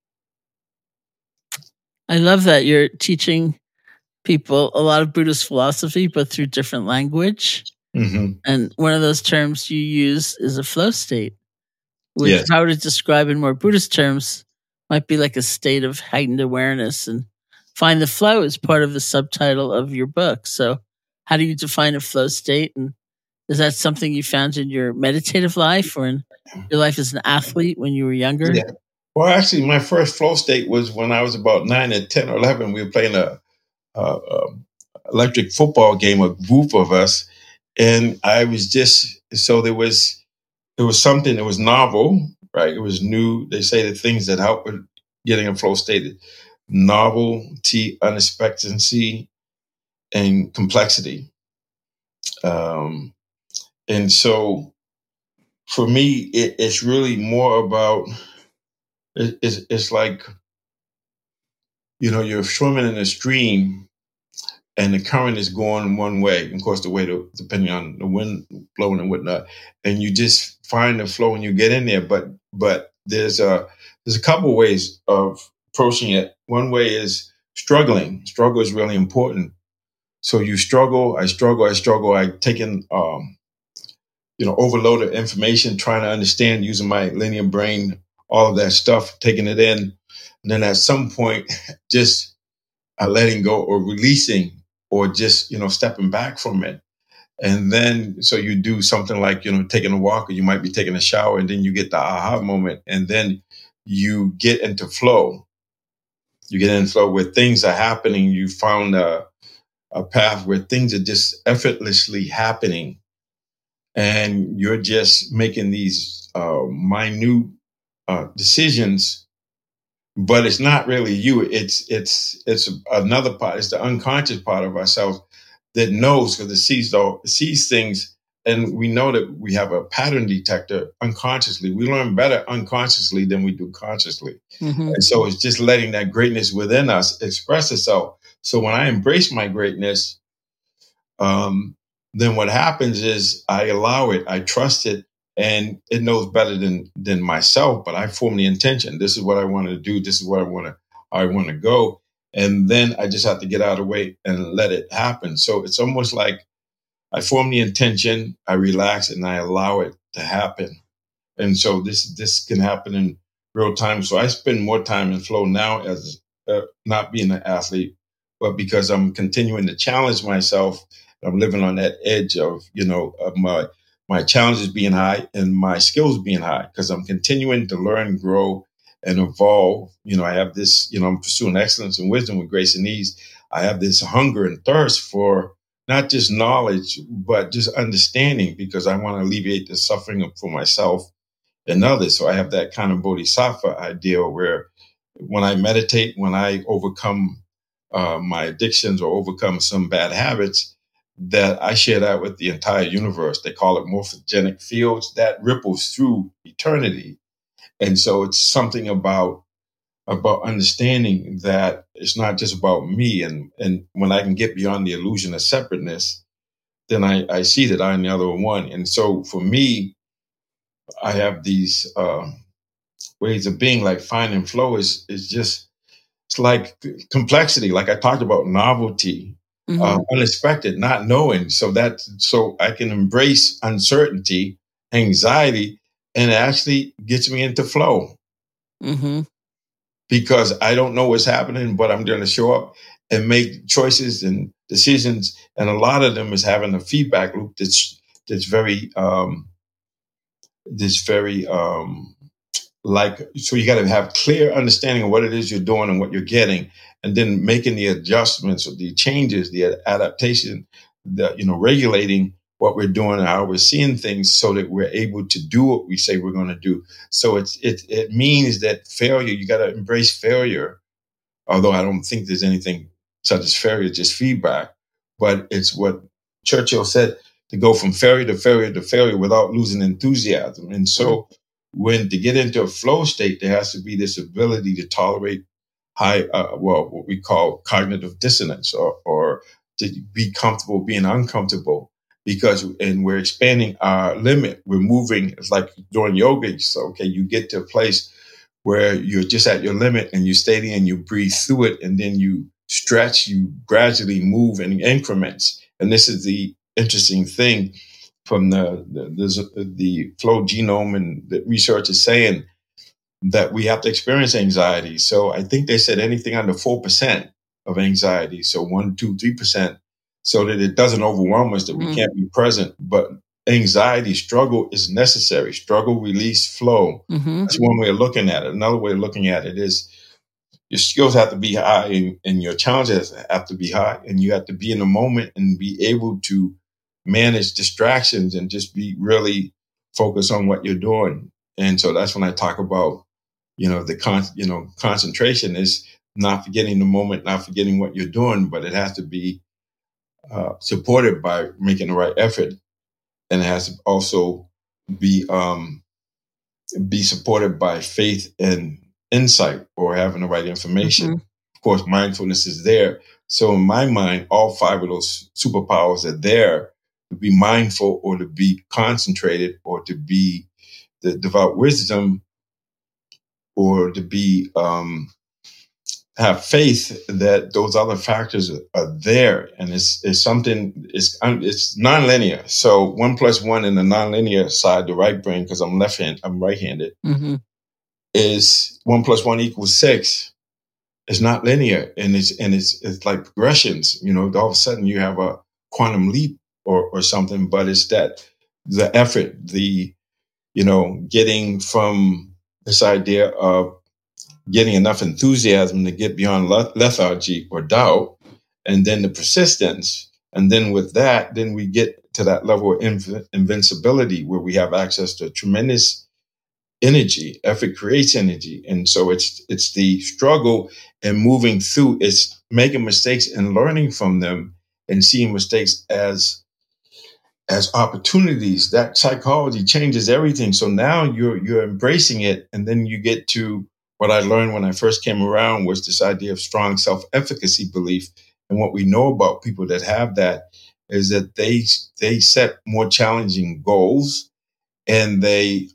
I love that you're teaching people a lot of Buddhist philosophy, but through different language. And one of those terms you use is a flow state, which, if I were to describe in more Buddhist terms, might be like a state of heightened awareness. And find the flow is part of the subtitle of your book. So how do you define a flow state? And is that something you found in your meditative life or in your life as an athlete when you were younger? Yeah. Well, actually, my first flow state was when I was about 9 or 10 or 11. We were playing a electric football game, a group of us. And I was there was something that was novel, right? It was new. They say the things that help with getting a flow state: novelty, unexpectancy, and complexity. And so for me, it's really more about, it's like, you're swimming in a stream and the current is going one way. Of course, depending on the wind blowing and whatnot, and you just find the flow and you get in there. But there's a couple of ways of approaching it. One way is struggling. Struggle is really important. So you struggle, I take in, overload of information, trying to understand, using my linear brain, all of that stuff, taking it in. And then at some point, just letting go or releasing, or just, stepping back from it. And then, so you do something like, taking a walk, or you might be taking a shower, and then you get the aha moment. And then you get into flow. You get into flow where things are happening. You found a path where things are just effortlessly happening. And you're just making these minute decisions, but it's not really you. It's another part. It's the unconscious part of ourselves that knows, because it sees things, and we know that we have a pattern detector unconsciously. We learn better unconsciously than we do consciously. And so it's just letting that greatness within us express itself. So when I embrace my greatness, then what happens is I allow it, I trust it, and it knows better than myself. But I form the intention. This is what I want to do. This is where I want to go. And then I just have to get out of the way and let it happen. So it's almost like I form the intention, I relax, and I allow it to happen. And so this can happen in real time. So I spend more time in flow now as not being an athlete, but because I'm continuing to challenge myself. I'm living on that edge of, of my challenges being high and my skills being high, because I'm continuing to learn, grow, and evolve. I have this, I'm pursuing excellence and wisdom with grace and ease. I have this hunger and thirst for not just knowledge, but just understanding, because I want to alleviate the suffering for myself and others. So I have that kind of bodhisattva ideal where when I meditate, when I overcome my addictions or overcome some bad habits, that I share that with the entire universe. They call it morphogenic fields that ripples through eternity. And so it's something about understanding that it's not just about me. And when I can get beyond the illusion of separateness, then I see that I'm the other one. And so for me, I have these ways of being, like finding flow is just, it's like complexity. Like I talked about novelty, unexpected, not knowing. So I can embrace uncertainty, anxiety, and it actually gets me into flow. Mm-hmm. Because I don't know what's happening, but I'm going to show up and make choices and decisions. And a lot of them is having a feedback loop that's very, so you got to have clear understanding of what it is you're doing and what you're getting, and then making the adjustments or the changes, the adaptation, regulating what we're doing and how we're seeing things so that we're able to do what we say we're going to do. So it means that failure, you got to embrace failure, although I don't think there's anything such as failure, just feedback. But it's what Churchill said, to go from failure to failure to failure without losing enthusiasm. And so to get into a flow state, there has to be this ability to tolerate high, what we call cognitive dissonance, or to be comfortable being uncomfortable. And we're expanding our limit. We're moving. It's like doing yoga. So, okay, you get to a place where you're just at your limit and you stay there and you breathe through it. And then you stretch, you gradually move in increments. And this is the interesting thing from the flow genome, and the research is saying that we have to experience anxiety. So I think they said anything under 4% of anxiety. So 1, 2, 3%. So that it doesn't overwhelm us, that we can't be present. But anxiety, struggle is necessary. Struggle, release, flow. Mm-hmm. That's one way of looking at it. Another way of looking at it is your skills have to be high and your challenges have to be high. And you have to be in the moment and be able to manage distractions and just be really focused on what you're doing. And so that's when I talk about, concentration is not forgetting the moment, not forgetting what you're doing, but it has to be supported by making the right effort, and it has to also be supported by faith and insight, or having the right information. Mm-hmm. Of course, mindfulness is there. So in my mind, all 5 of those superpowers are there to be mindful, or to be concentrated, or to be the devout wisdom, or to be have faith that those other factors are there. And it's something, it's nonlinear. So 1 + 1 in the nonlinear side, the right brain, because I'm right-handed, mm-hmm. is 1 + 1 = 6. It's not linear. And it's like progressions, all of a sudden you have a quantum leap or something, but it's that the effort, getting from this idea of getting enough enthusiasm to get beyond lethargy or doubt, and then the persistence. And then with that, then we get to that level of invincibility where we have access to tremendous energy. Effort creates energy. And so it's the struggle and moving through, it's making mistakes and learning from them, and seeing mistakes as opportunities. That psychology changes everything. So now you're embracing it. And then you get to what I learned when I first came around, was this idea of strong self-efficacy belief. And what we know about people that have that is that they set more challenging goals, and they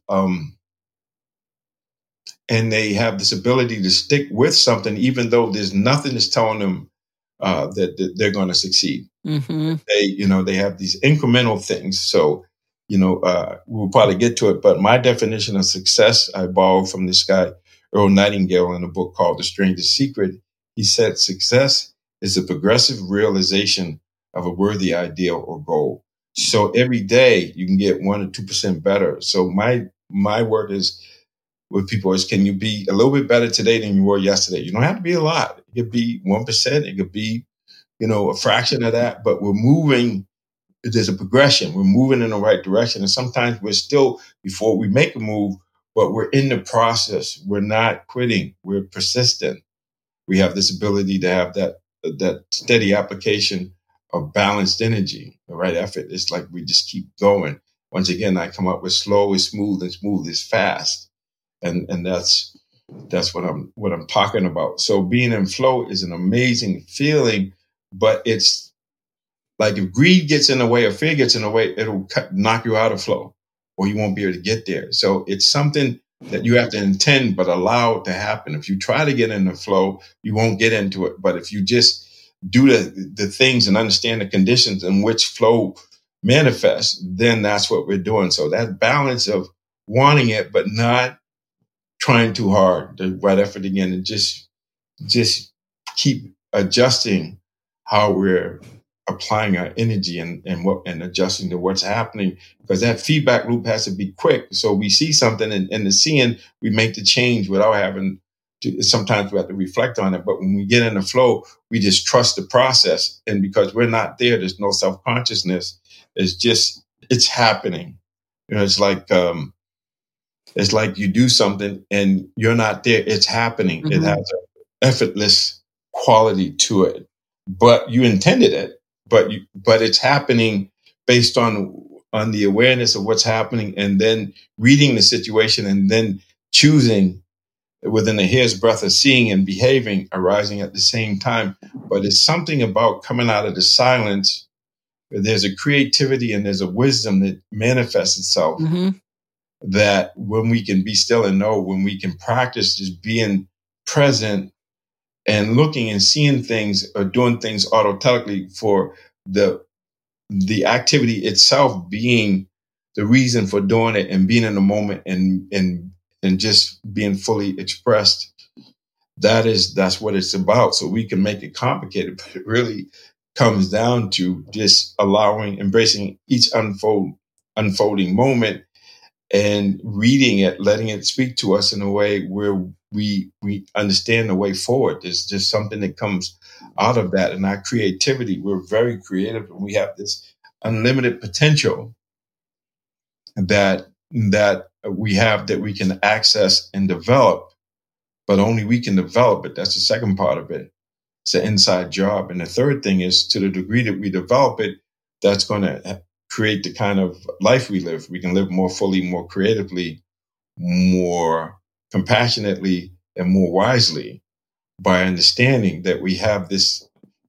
have this ability to stick with something, even though there's nothing that's telling them that they're going to succeed. Mm-hmm. They have these incremental things. So, we'll probably get to it, but my definition of success, I borrowed from this guy, Earl Nightingale, in a book called The Strangest Secret. He said, success is a progressive realization of a worthy ideal or goal. So every day you can get 1 or 2% better. So my work is with people is, can you be a little bit better today than you were yesterday? You don't have to be a lot. It could be 1%. It could be, a fraction of that, but we're moving. There's a progression. We're moving in the right direction. And sometimes we're still, before we make a move, but we're in the process. We're not quitting. We're persistent. We have this ability to have that steady application of balanced energy, the right effort. It's like we just keep going. Once again, I come up with slow is smooth and smooth is fast. And that's what I'm talking about. So being in flow is an amazing feeling, but it's like if greed gets in the way or fear gets in the way, it'll knock you out of flow, or you won't be able to get there. So it's something that you have to intend, but allow it to happen. If you try to get in the flow, you won't get into it. But if you just do the things and understand the conditions in which flow manifests, then that's what we're doing. So that balance of wanting it, but not trying too hard, the right effort again, and just keep adjusting how we're applying our energy and adjusting to what's happening, because that feedback loop has to be quick. So we see something, and in the seeing, we make the change without having to. Sometimes we have to reflect on it, but when we get in the flow, we just trust the process. And because we're not there, there's no self-consciousness. It's happening. It's like you do something and you're not there. It's happening. Mm-hmm. It has an effortless quality to it, but you intended it, but it's happening based on the awareness of what's happening, and then reading the situation, and then choosing within a hair's breadth of seeing and behaving arising at the same time. But it's something about coming out of the silence. There's a creativity and there's a wisdom that manifests itself. Mm-hmm. That when we can be still and know, when we can practice just being present and looking and seeing things or doing things autotelically, for the activity itself being the reason for doing it, and being in the moment and just being fully expressed. That's what it's about. So we can make it complicated, but it really comes down to just embracing each unfolding moment, and reading it, letting it speak to us in a way where we understand the way forward. There's just something that comes out of that. And our creativity, we're very creative, and we have this unlimited potential that we have, that we can access and develop, but only we can develop it. That's the second part of it. It's an inside job. And the third thing is, to the degree that we develop it, that's going to create the kind of life we live. We can live more fully, more creatively, more compassionately, and more wisely, by understanding that we have this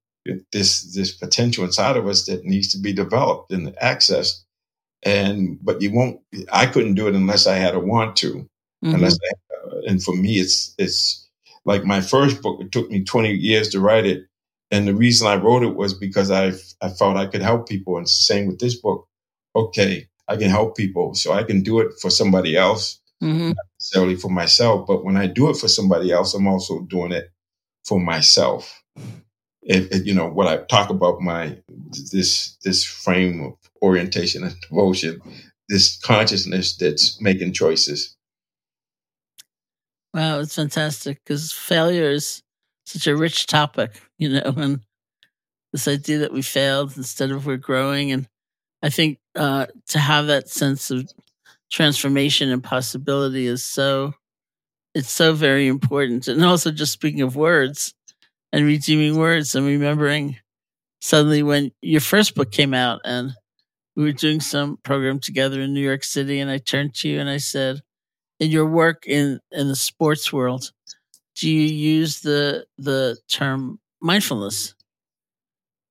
potential inside of us that needs to be developed and accessed. But I couldn't do it unless I had a want to. Mm-hmm. And for me, it's like my first book. It took me 20 years to write it. And the reason I wrote it was because I felt I could help people. And it's the same with this book. Okay, I can help people, so I can do it for somebody else, mm-hmm. not necessarily for myself. But when I do it for somebody else, I'm also doing it for myself. What I talk about, this frame of orientation and devotion, this consciousness that's making choices. Wow, it's fantastic, because failure is such a rich topic, and this idea that we failed instead of we're growing. And I think to have that sense of transformation and possibility it's so very important. And also, just speaking of words and redeeming words, I'm remembering suddenly when your first book came out, and we were doing some program together in New York City, and I turned to you and I said, in your work in the sports world, do you use the term mindfulness?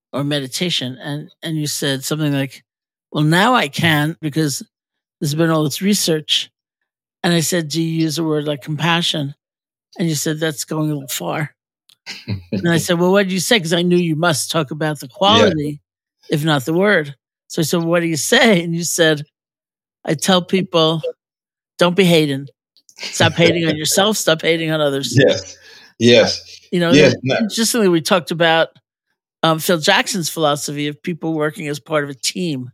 or meditation. And you said something like, well, now I can because there's been all this research. And I said, do you use a word like compassion? And you said, that's going a little far. And I said, well, what did you say? Because I knew you must talk about the quality, if not the word. So I said, what do you say? And you said, I tell people, don't be hating. Stop hating on yourself. Stop hating on others. Yes. Interestingly, we talked about Phil Jackson's philosophy of people working as part of a team.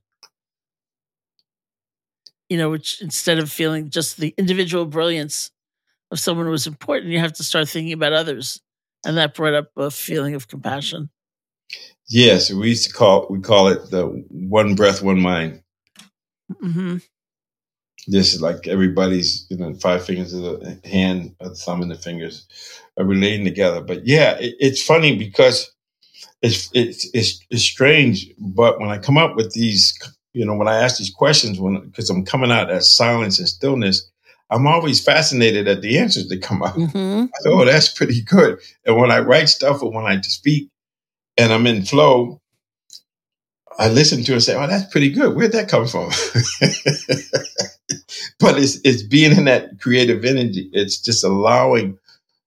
Which instead of feeling just the individual brilliance of someone who was important, you have to start thinking about others. And that brought up a feeling of compassion. Yes, we call it the one breath, one mind. Mm-hmm. This is like everybody's, 5 fingers of the hand, or the thumb and the fingers are relating together. But yeah, it's funny because it's strange. But when I come up with these, when I ask these questions, because I'm coming out at silence and stillness, I'm always fascinated at the answers that come out. Mm-hmm. I thought, that's pretty good. And when I write stuff or when I speak and I'm in flow, I listen to it and say, oh, that's pretty good. Where'd that come from? But it's being in that creative energy. It's just allowing,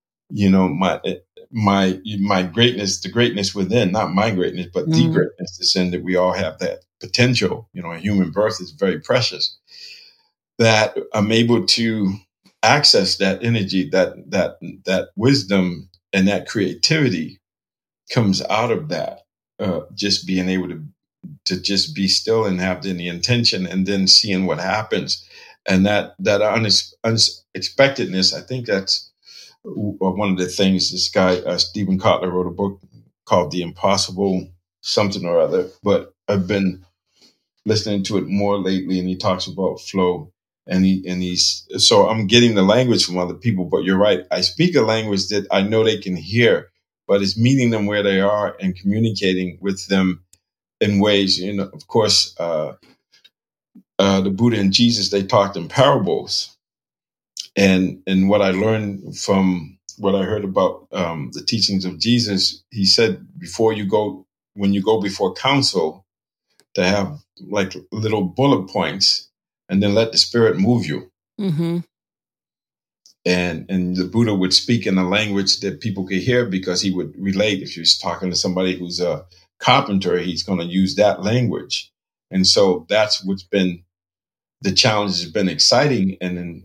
my greatness, the greatness within, not my greatness, but the greatness that's in, that we all have that potential. A human birth is very precious. That I'm able to access that energy, that wisdom, and that creativity comes out of that. Just being able to just be still and have the intention, and then seeing what happens, and that unexpectedness. I think that's one of the things. This guy Stephen Kotler wrote a book called The Impossible something or other, but I've been listening to it more lately, and he talks about flow. So I'm getting the language from other people, but you're right. I speak a language that I know they can hear, but it's meeting them where they are and communicating with them in ways, of course, the Buddha and Jesus, they talked in parables. And what I learned from what I heard about the teachings of Jesus, he said, when you go before council, to have like little bullet points, and then let the spirit move you. Mm-hmm. And the Buddha would speak in a language that people could hear, because he would relate. If you're talking to somebody who's a carpenter, he's going to use that language. And so that's what's been the challenge. Has been exciting and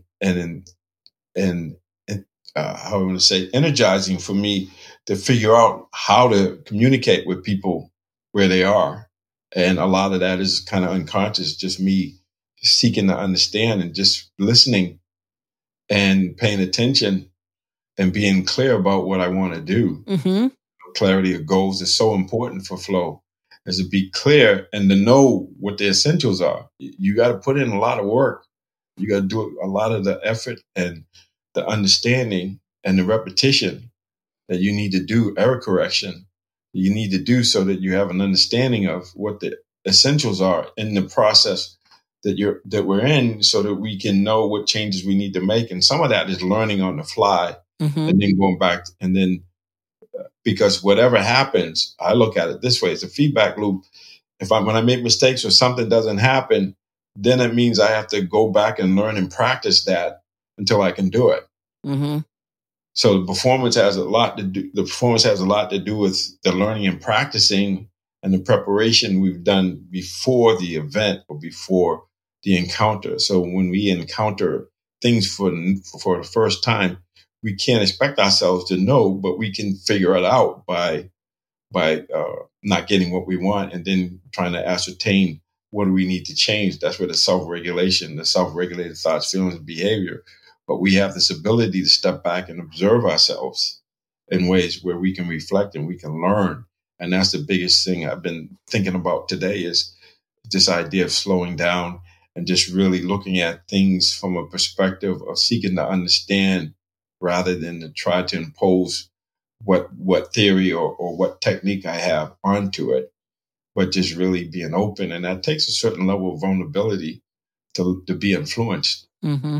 how I want to say, energizing for me to figure out how to communicate with people where they are. And a lot of that is kind of unconscious, just me seeking to understand and just listening and paying attention and being clear about what I want to do. Mm-hmm. Clarity of goals is so important for flow, is to be clear and to know what the essentials are. You got to put in a lot of work. You got to do a lot of the effort and the understanding and the repetition that you need to do, error correction you need to do, so that you have an understanding of what the essentials are in the process that we're in, so that we can know what changes we need to make. And some of that is learning on the fly, and then going back, and then because whatever happens, I look at it this way: it's a feedback loop. When I make mistakes or something doesn't happen, then it means I have to go back and learn and practice that until I can do it. Mm-hmm. So the performance has a lot to do. The performance has a lot to do with the learning and practicing and the preparation we've done before the event or before the encounter. So when we encounter things for the first time, we can't expect ourselves to know, but we can figure it out by not getting what we want, and then trying to ascertain what do we need to change. That's where the self-regulated thoughts, feelings, and behavior. But we have this ability to step back and observe ourselves in ways where we can reflect and we can learn. And that's the biggest thing I've been thinking about today, is this idea of slowing down and just really looking at things from a perspective of seeking to understand, rather than to try to impose what theory or what technique I have onto it, but just really being open. And that takes a certain level of vulnerability to be influenced. Mm-hmm.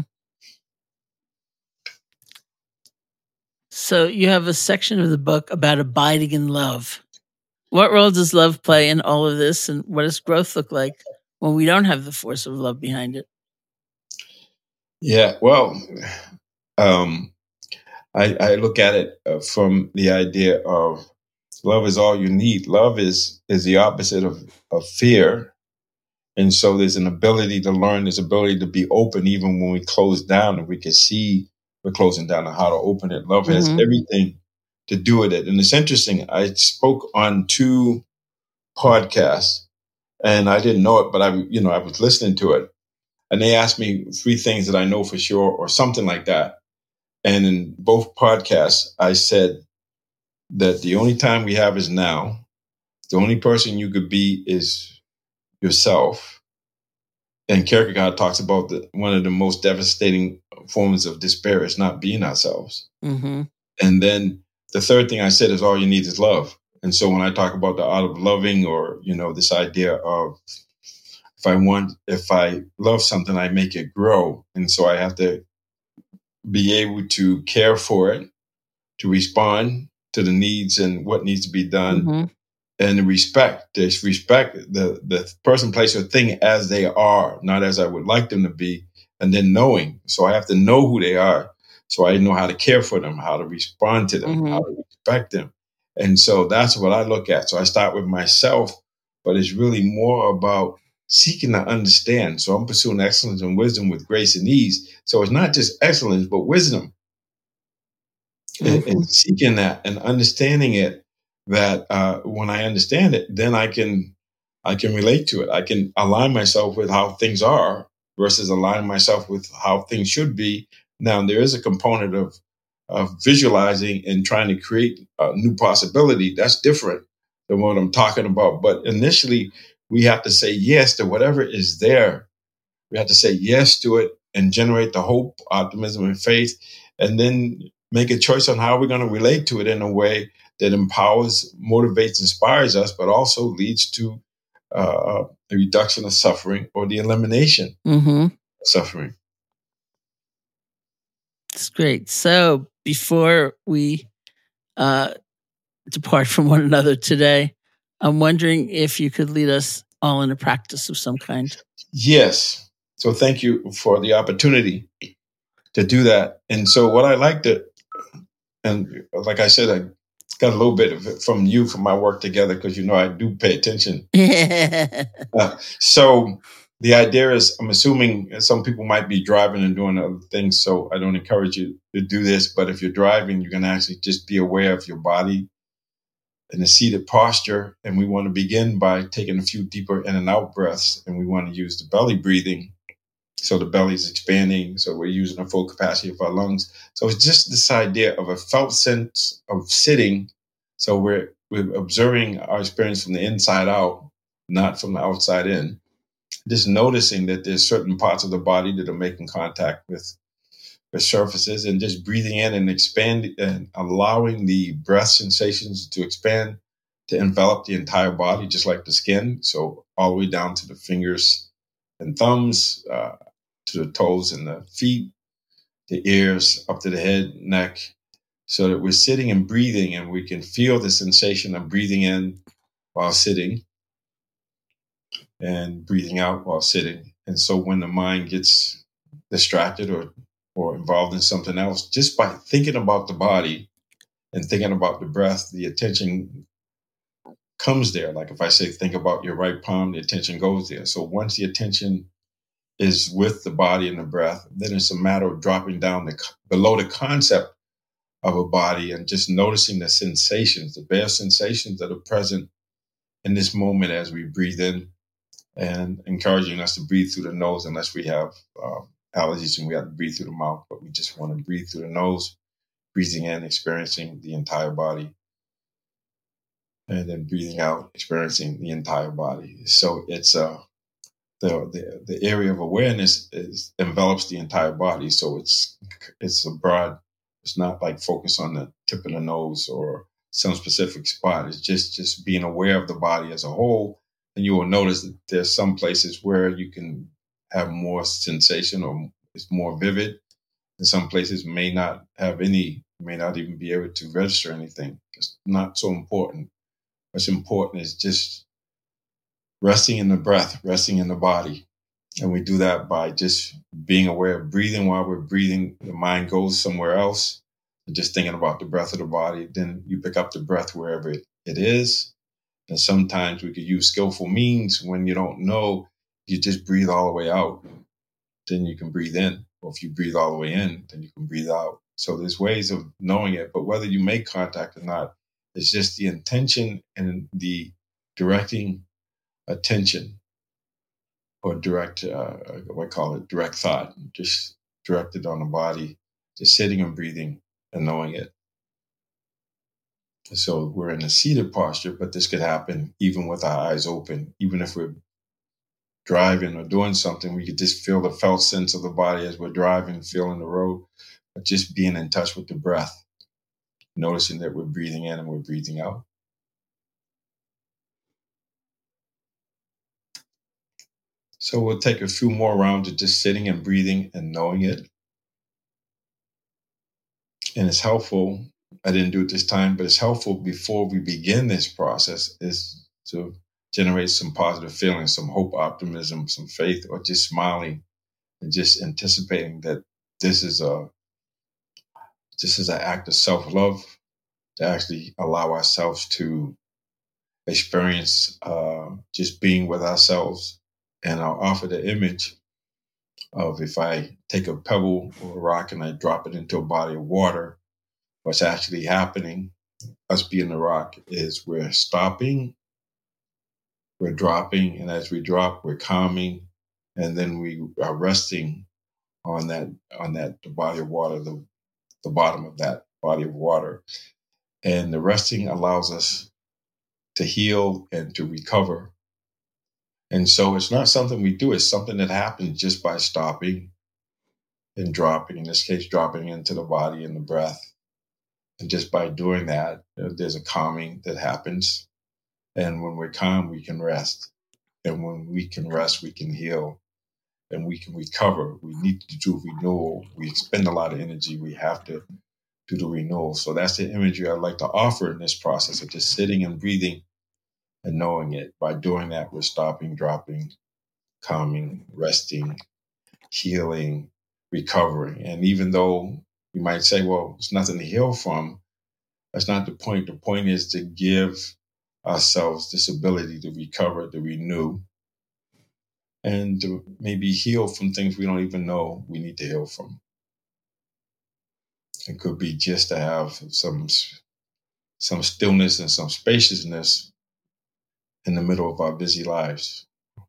So you have a section of the book about abiding in love. What role does love play in all of this, and what does growth look like when we don't have the force of love behind it? Yeah, well, um, I look at it from the idea of love is all you need. Love is the opposite of fear. And so there's an ability to learn, there's ability to be open even when we close down, and we can see we're closing down and how to open it. Love has everything to do with it. And it's interesting. I spoke on 2 podcasts and I didn't know it, but I was listening to it, and they asked me 3 things that I know for sure or something like that. And in both podcasts, I said that the only time we have is now. The only person you could be is yourself. And Kierkegaard talks about one of the most devastating forms of despair is not being ourselves. Mm-hmm. And then the third thing I said is all you need is love. And so when I talk about the art of loving, or, this idea of if I love something, I make it grow. And so I have to be able to care for it, to respond to the needs and what needs to be done. And the respect the person, place, or thing as they are, not as I would like them to be. And then knowing. So I have to know who they are. So I know how to care for them, how to respond to them, how to respect them. And so that's what I look at. So I start with myself, but it's really more about seeking to understand. So I'm pursuing excellence and wisdom with grace and ease. So it's not just excellence, but wisdom. And seeking that and understanding it, that when I understand it, then I can relate to it. I can align myself with how things are versus align myself with how things should be. Now, there is a component of visualizing and trying to create a new possibility. That's different than what I'm talking about. But initially, we have to say yes to whatever is there. We have to say yes to it and generate the hope, optimism, and faith, and then make a choice on how we're going to relate to it in a way that empowers, motivates, inspires us, but also leads to a reduction of suffering or the elimination of suffering. That's great. So before we depart from one another today, I'm wondering if you could lead us all in a practice of some kind. Yes. So thank you for the opportunity to do that. And so what I like to, and like I said, I got a little bit of it from you, from my work together, because I do pay attention. So the idea is, I'm assuming some people might be driving and doing other things, so I don't encourage you to do this. But if you're driving, you can actually just be aware of your body in a seated posture. And we want to begin by taking a few deeper in and out breaths. And we want to use the belly breathing. So the belly is expanding. So we're using the full capacity of our lungs. So it's just this idea of a felt sense of sitting. So we're observing our experience from the inside out, not from the outside in. Just noticing that there's certain parts of the body that are making contact with surfaces, and just breathing in and expand and allowing the breath sensations to expand, to envelop the entire body, just like the skin. So all the way down to the fingers and thumbs, to the toes and the feet, the ears, up to the head, neck, so that we're sitting and breathing, and we can feel the sensation of breathing in while sitting and breathing out while sitting. And so when the mind gets distracted or involved in something else, just by thinking about the body and thinking about the breath, the attention comes there. Like if I say, think about your right palm, the attention goes there. So once the attention is with the body and the breath, then it's a matter of dropping down below the concept of a body and just noticing the sensations, the bare sensations that are present in this moment as we breathe in, and encouraging us to breathe through the nose unless we have allergies and we have to breathe through the mouth, but we just want to breathe through the nose, breathing in, experiencing the entire body, and then breathing out, experiencing the entire body. So it's the area of awareness envelops the entire body. So it's a broad. It's not like focus on the tip of the nose or some specific spot. It's just being aware of the body as a whole. And you will notice that there's some places where you can have more sensation or it's more vivid. And some places may not have any, may not even be able to register anything. It's not so important. what's important is just resting in the breath, resting in the body. And we do that by just being aware of breathing. While we're breathing, the mind goes somewhere else, and just thinking about the breath of the body. Then you pick up the breath wherever it is. And sometimes we could use skillful means when you don't know, you just breathe all the way out. Then you can breathe in. Or if you breathe all the way in, then you can breathe out. So there's ways of knowing it. But whether you make contact or not, it's just the intention and the directing attention or direct, direct thought, just directed on the body, just sitting and breathing and knowing it. So we're in a seated posture, but this could happen even with our eyes open. Even if we're driving or doing something, we could just feel the felt sense of the body as we're driving, feeling the road, but just being in touch with the breath, noticing that we're breathing in and we're breathing out. So we'll take a few more rounds of just sitting and breathing and knowing it. And it's helpful. I didn't do it this time, but it's helpful before we begin this process is to generate some positive feelings, some hope, optimism, some faith, or just smiling and just anticipating that this is an act of self-love to actually allow ourselves to experience just being with ourselves. And I'll offer the image of if I take a pebble or a rock and I drop it into a body of water, what's actually happening, us being the rock, is we're stopping, we're dropping, and as we drop, we're calming, and then we are resting on that body of water, the bottom of that body of water. And the resting allows us to heal and to recover. And so it's not something we do, it's something that happens just by stopping and dropping, in this case, dropping into the body and the breath. And just by doing that, there's a calming that happens. And when we're calm, we can rest. And when we can rest, we can heal and we can recover. We need to do renewal. We expend a lot of energy. We have to do the renewal. So that's the imagery I'd like to offer in this process of just sitting and breathing and knowing it. By doing that, we're stopping, dropping, calming, resting, healing, recovering. And even though you might say, well, there's nothing to heal from, that's not the point. The point is to give ourselves this ability to recover, to renew, and to maybe heal from things we don't even know we need to heal from. It could be just to have some stillness and some spaciousness in the middle of our busy lives.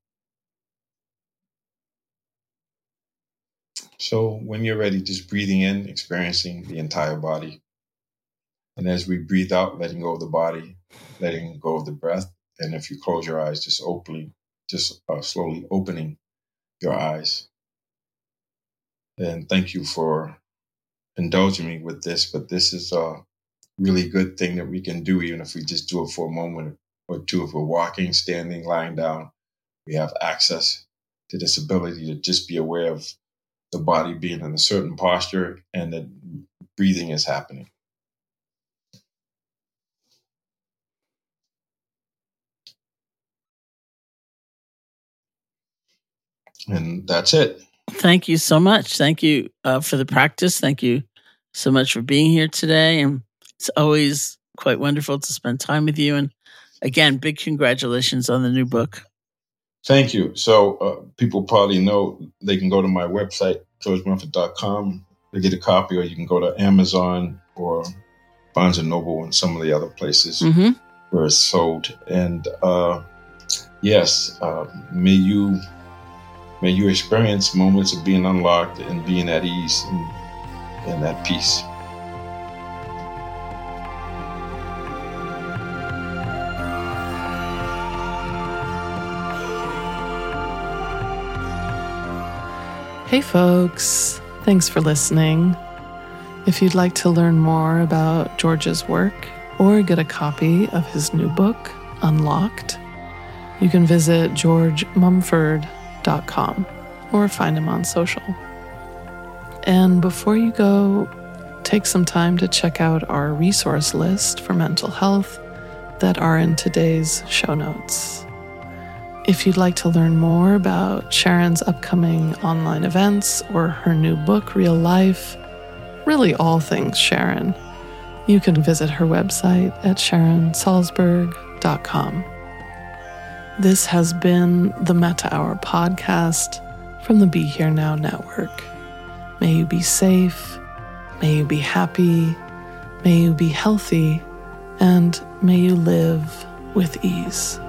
So when you're ready, just breathing in, experiencing the entire body. And as we breathe out, letting go of the body, letting go of the breath. And if you close your eyes, just slowly opening your eyes. And thank you for indulging me with this, but this is a really good thing that we can do, even if we just do it for a moment or two. If we're walking, standing, lying down, we have access to this ability to just be aware of the body being in a certain posture and that breathing is happening. And that's it. Thank you so much. Thank you for the practice. Thank you so much for being here today. And it's always quite wonderful to spend time with you. And again, big congratulations on the new book. Thank you. So people probably know they can go to my website, georgemumford.com, to get a copy, or you can go to Amazon or Barnes & Noble and some of the other places where it's sold. And yes, may you experience moments of being unlocked and being at ease and at peace. Hey folks, thanks for listening. If you'd like to learn more about George's work or get a copy of his new book, Unlocked, you can visit georgemumford.com or find him on social. And before you go, take some time to check out our resource list for mental health that are in today's show notes. If you'd like to learn more about Sharon's upcoming online events or her new book, Real Life, really all things Sharon, you can visit her website at SharonSalzberg.com. This has been the Metta Hour podcast from the Be Here Now Network. May you be safe, may you be happy, may you be healthy, and may you live with ease.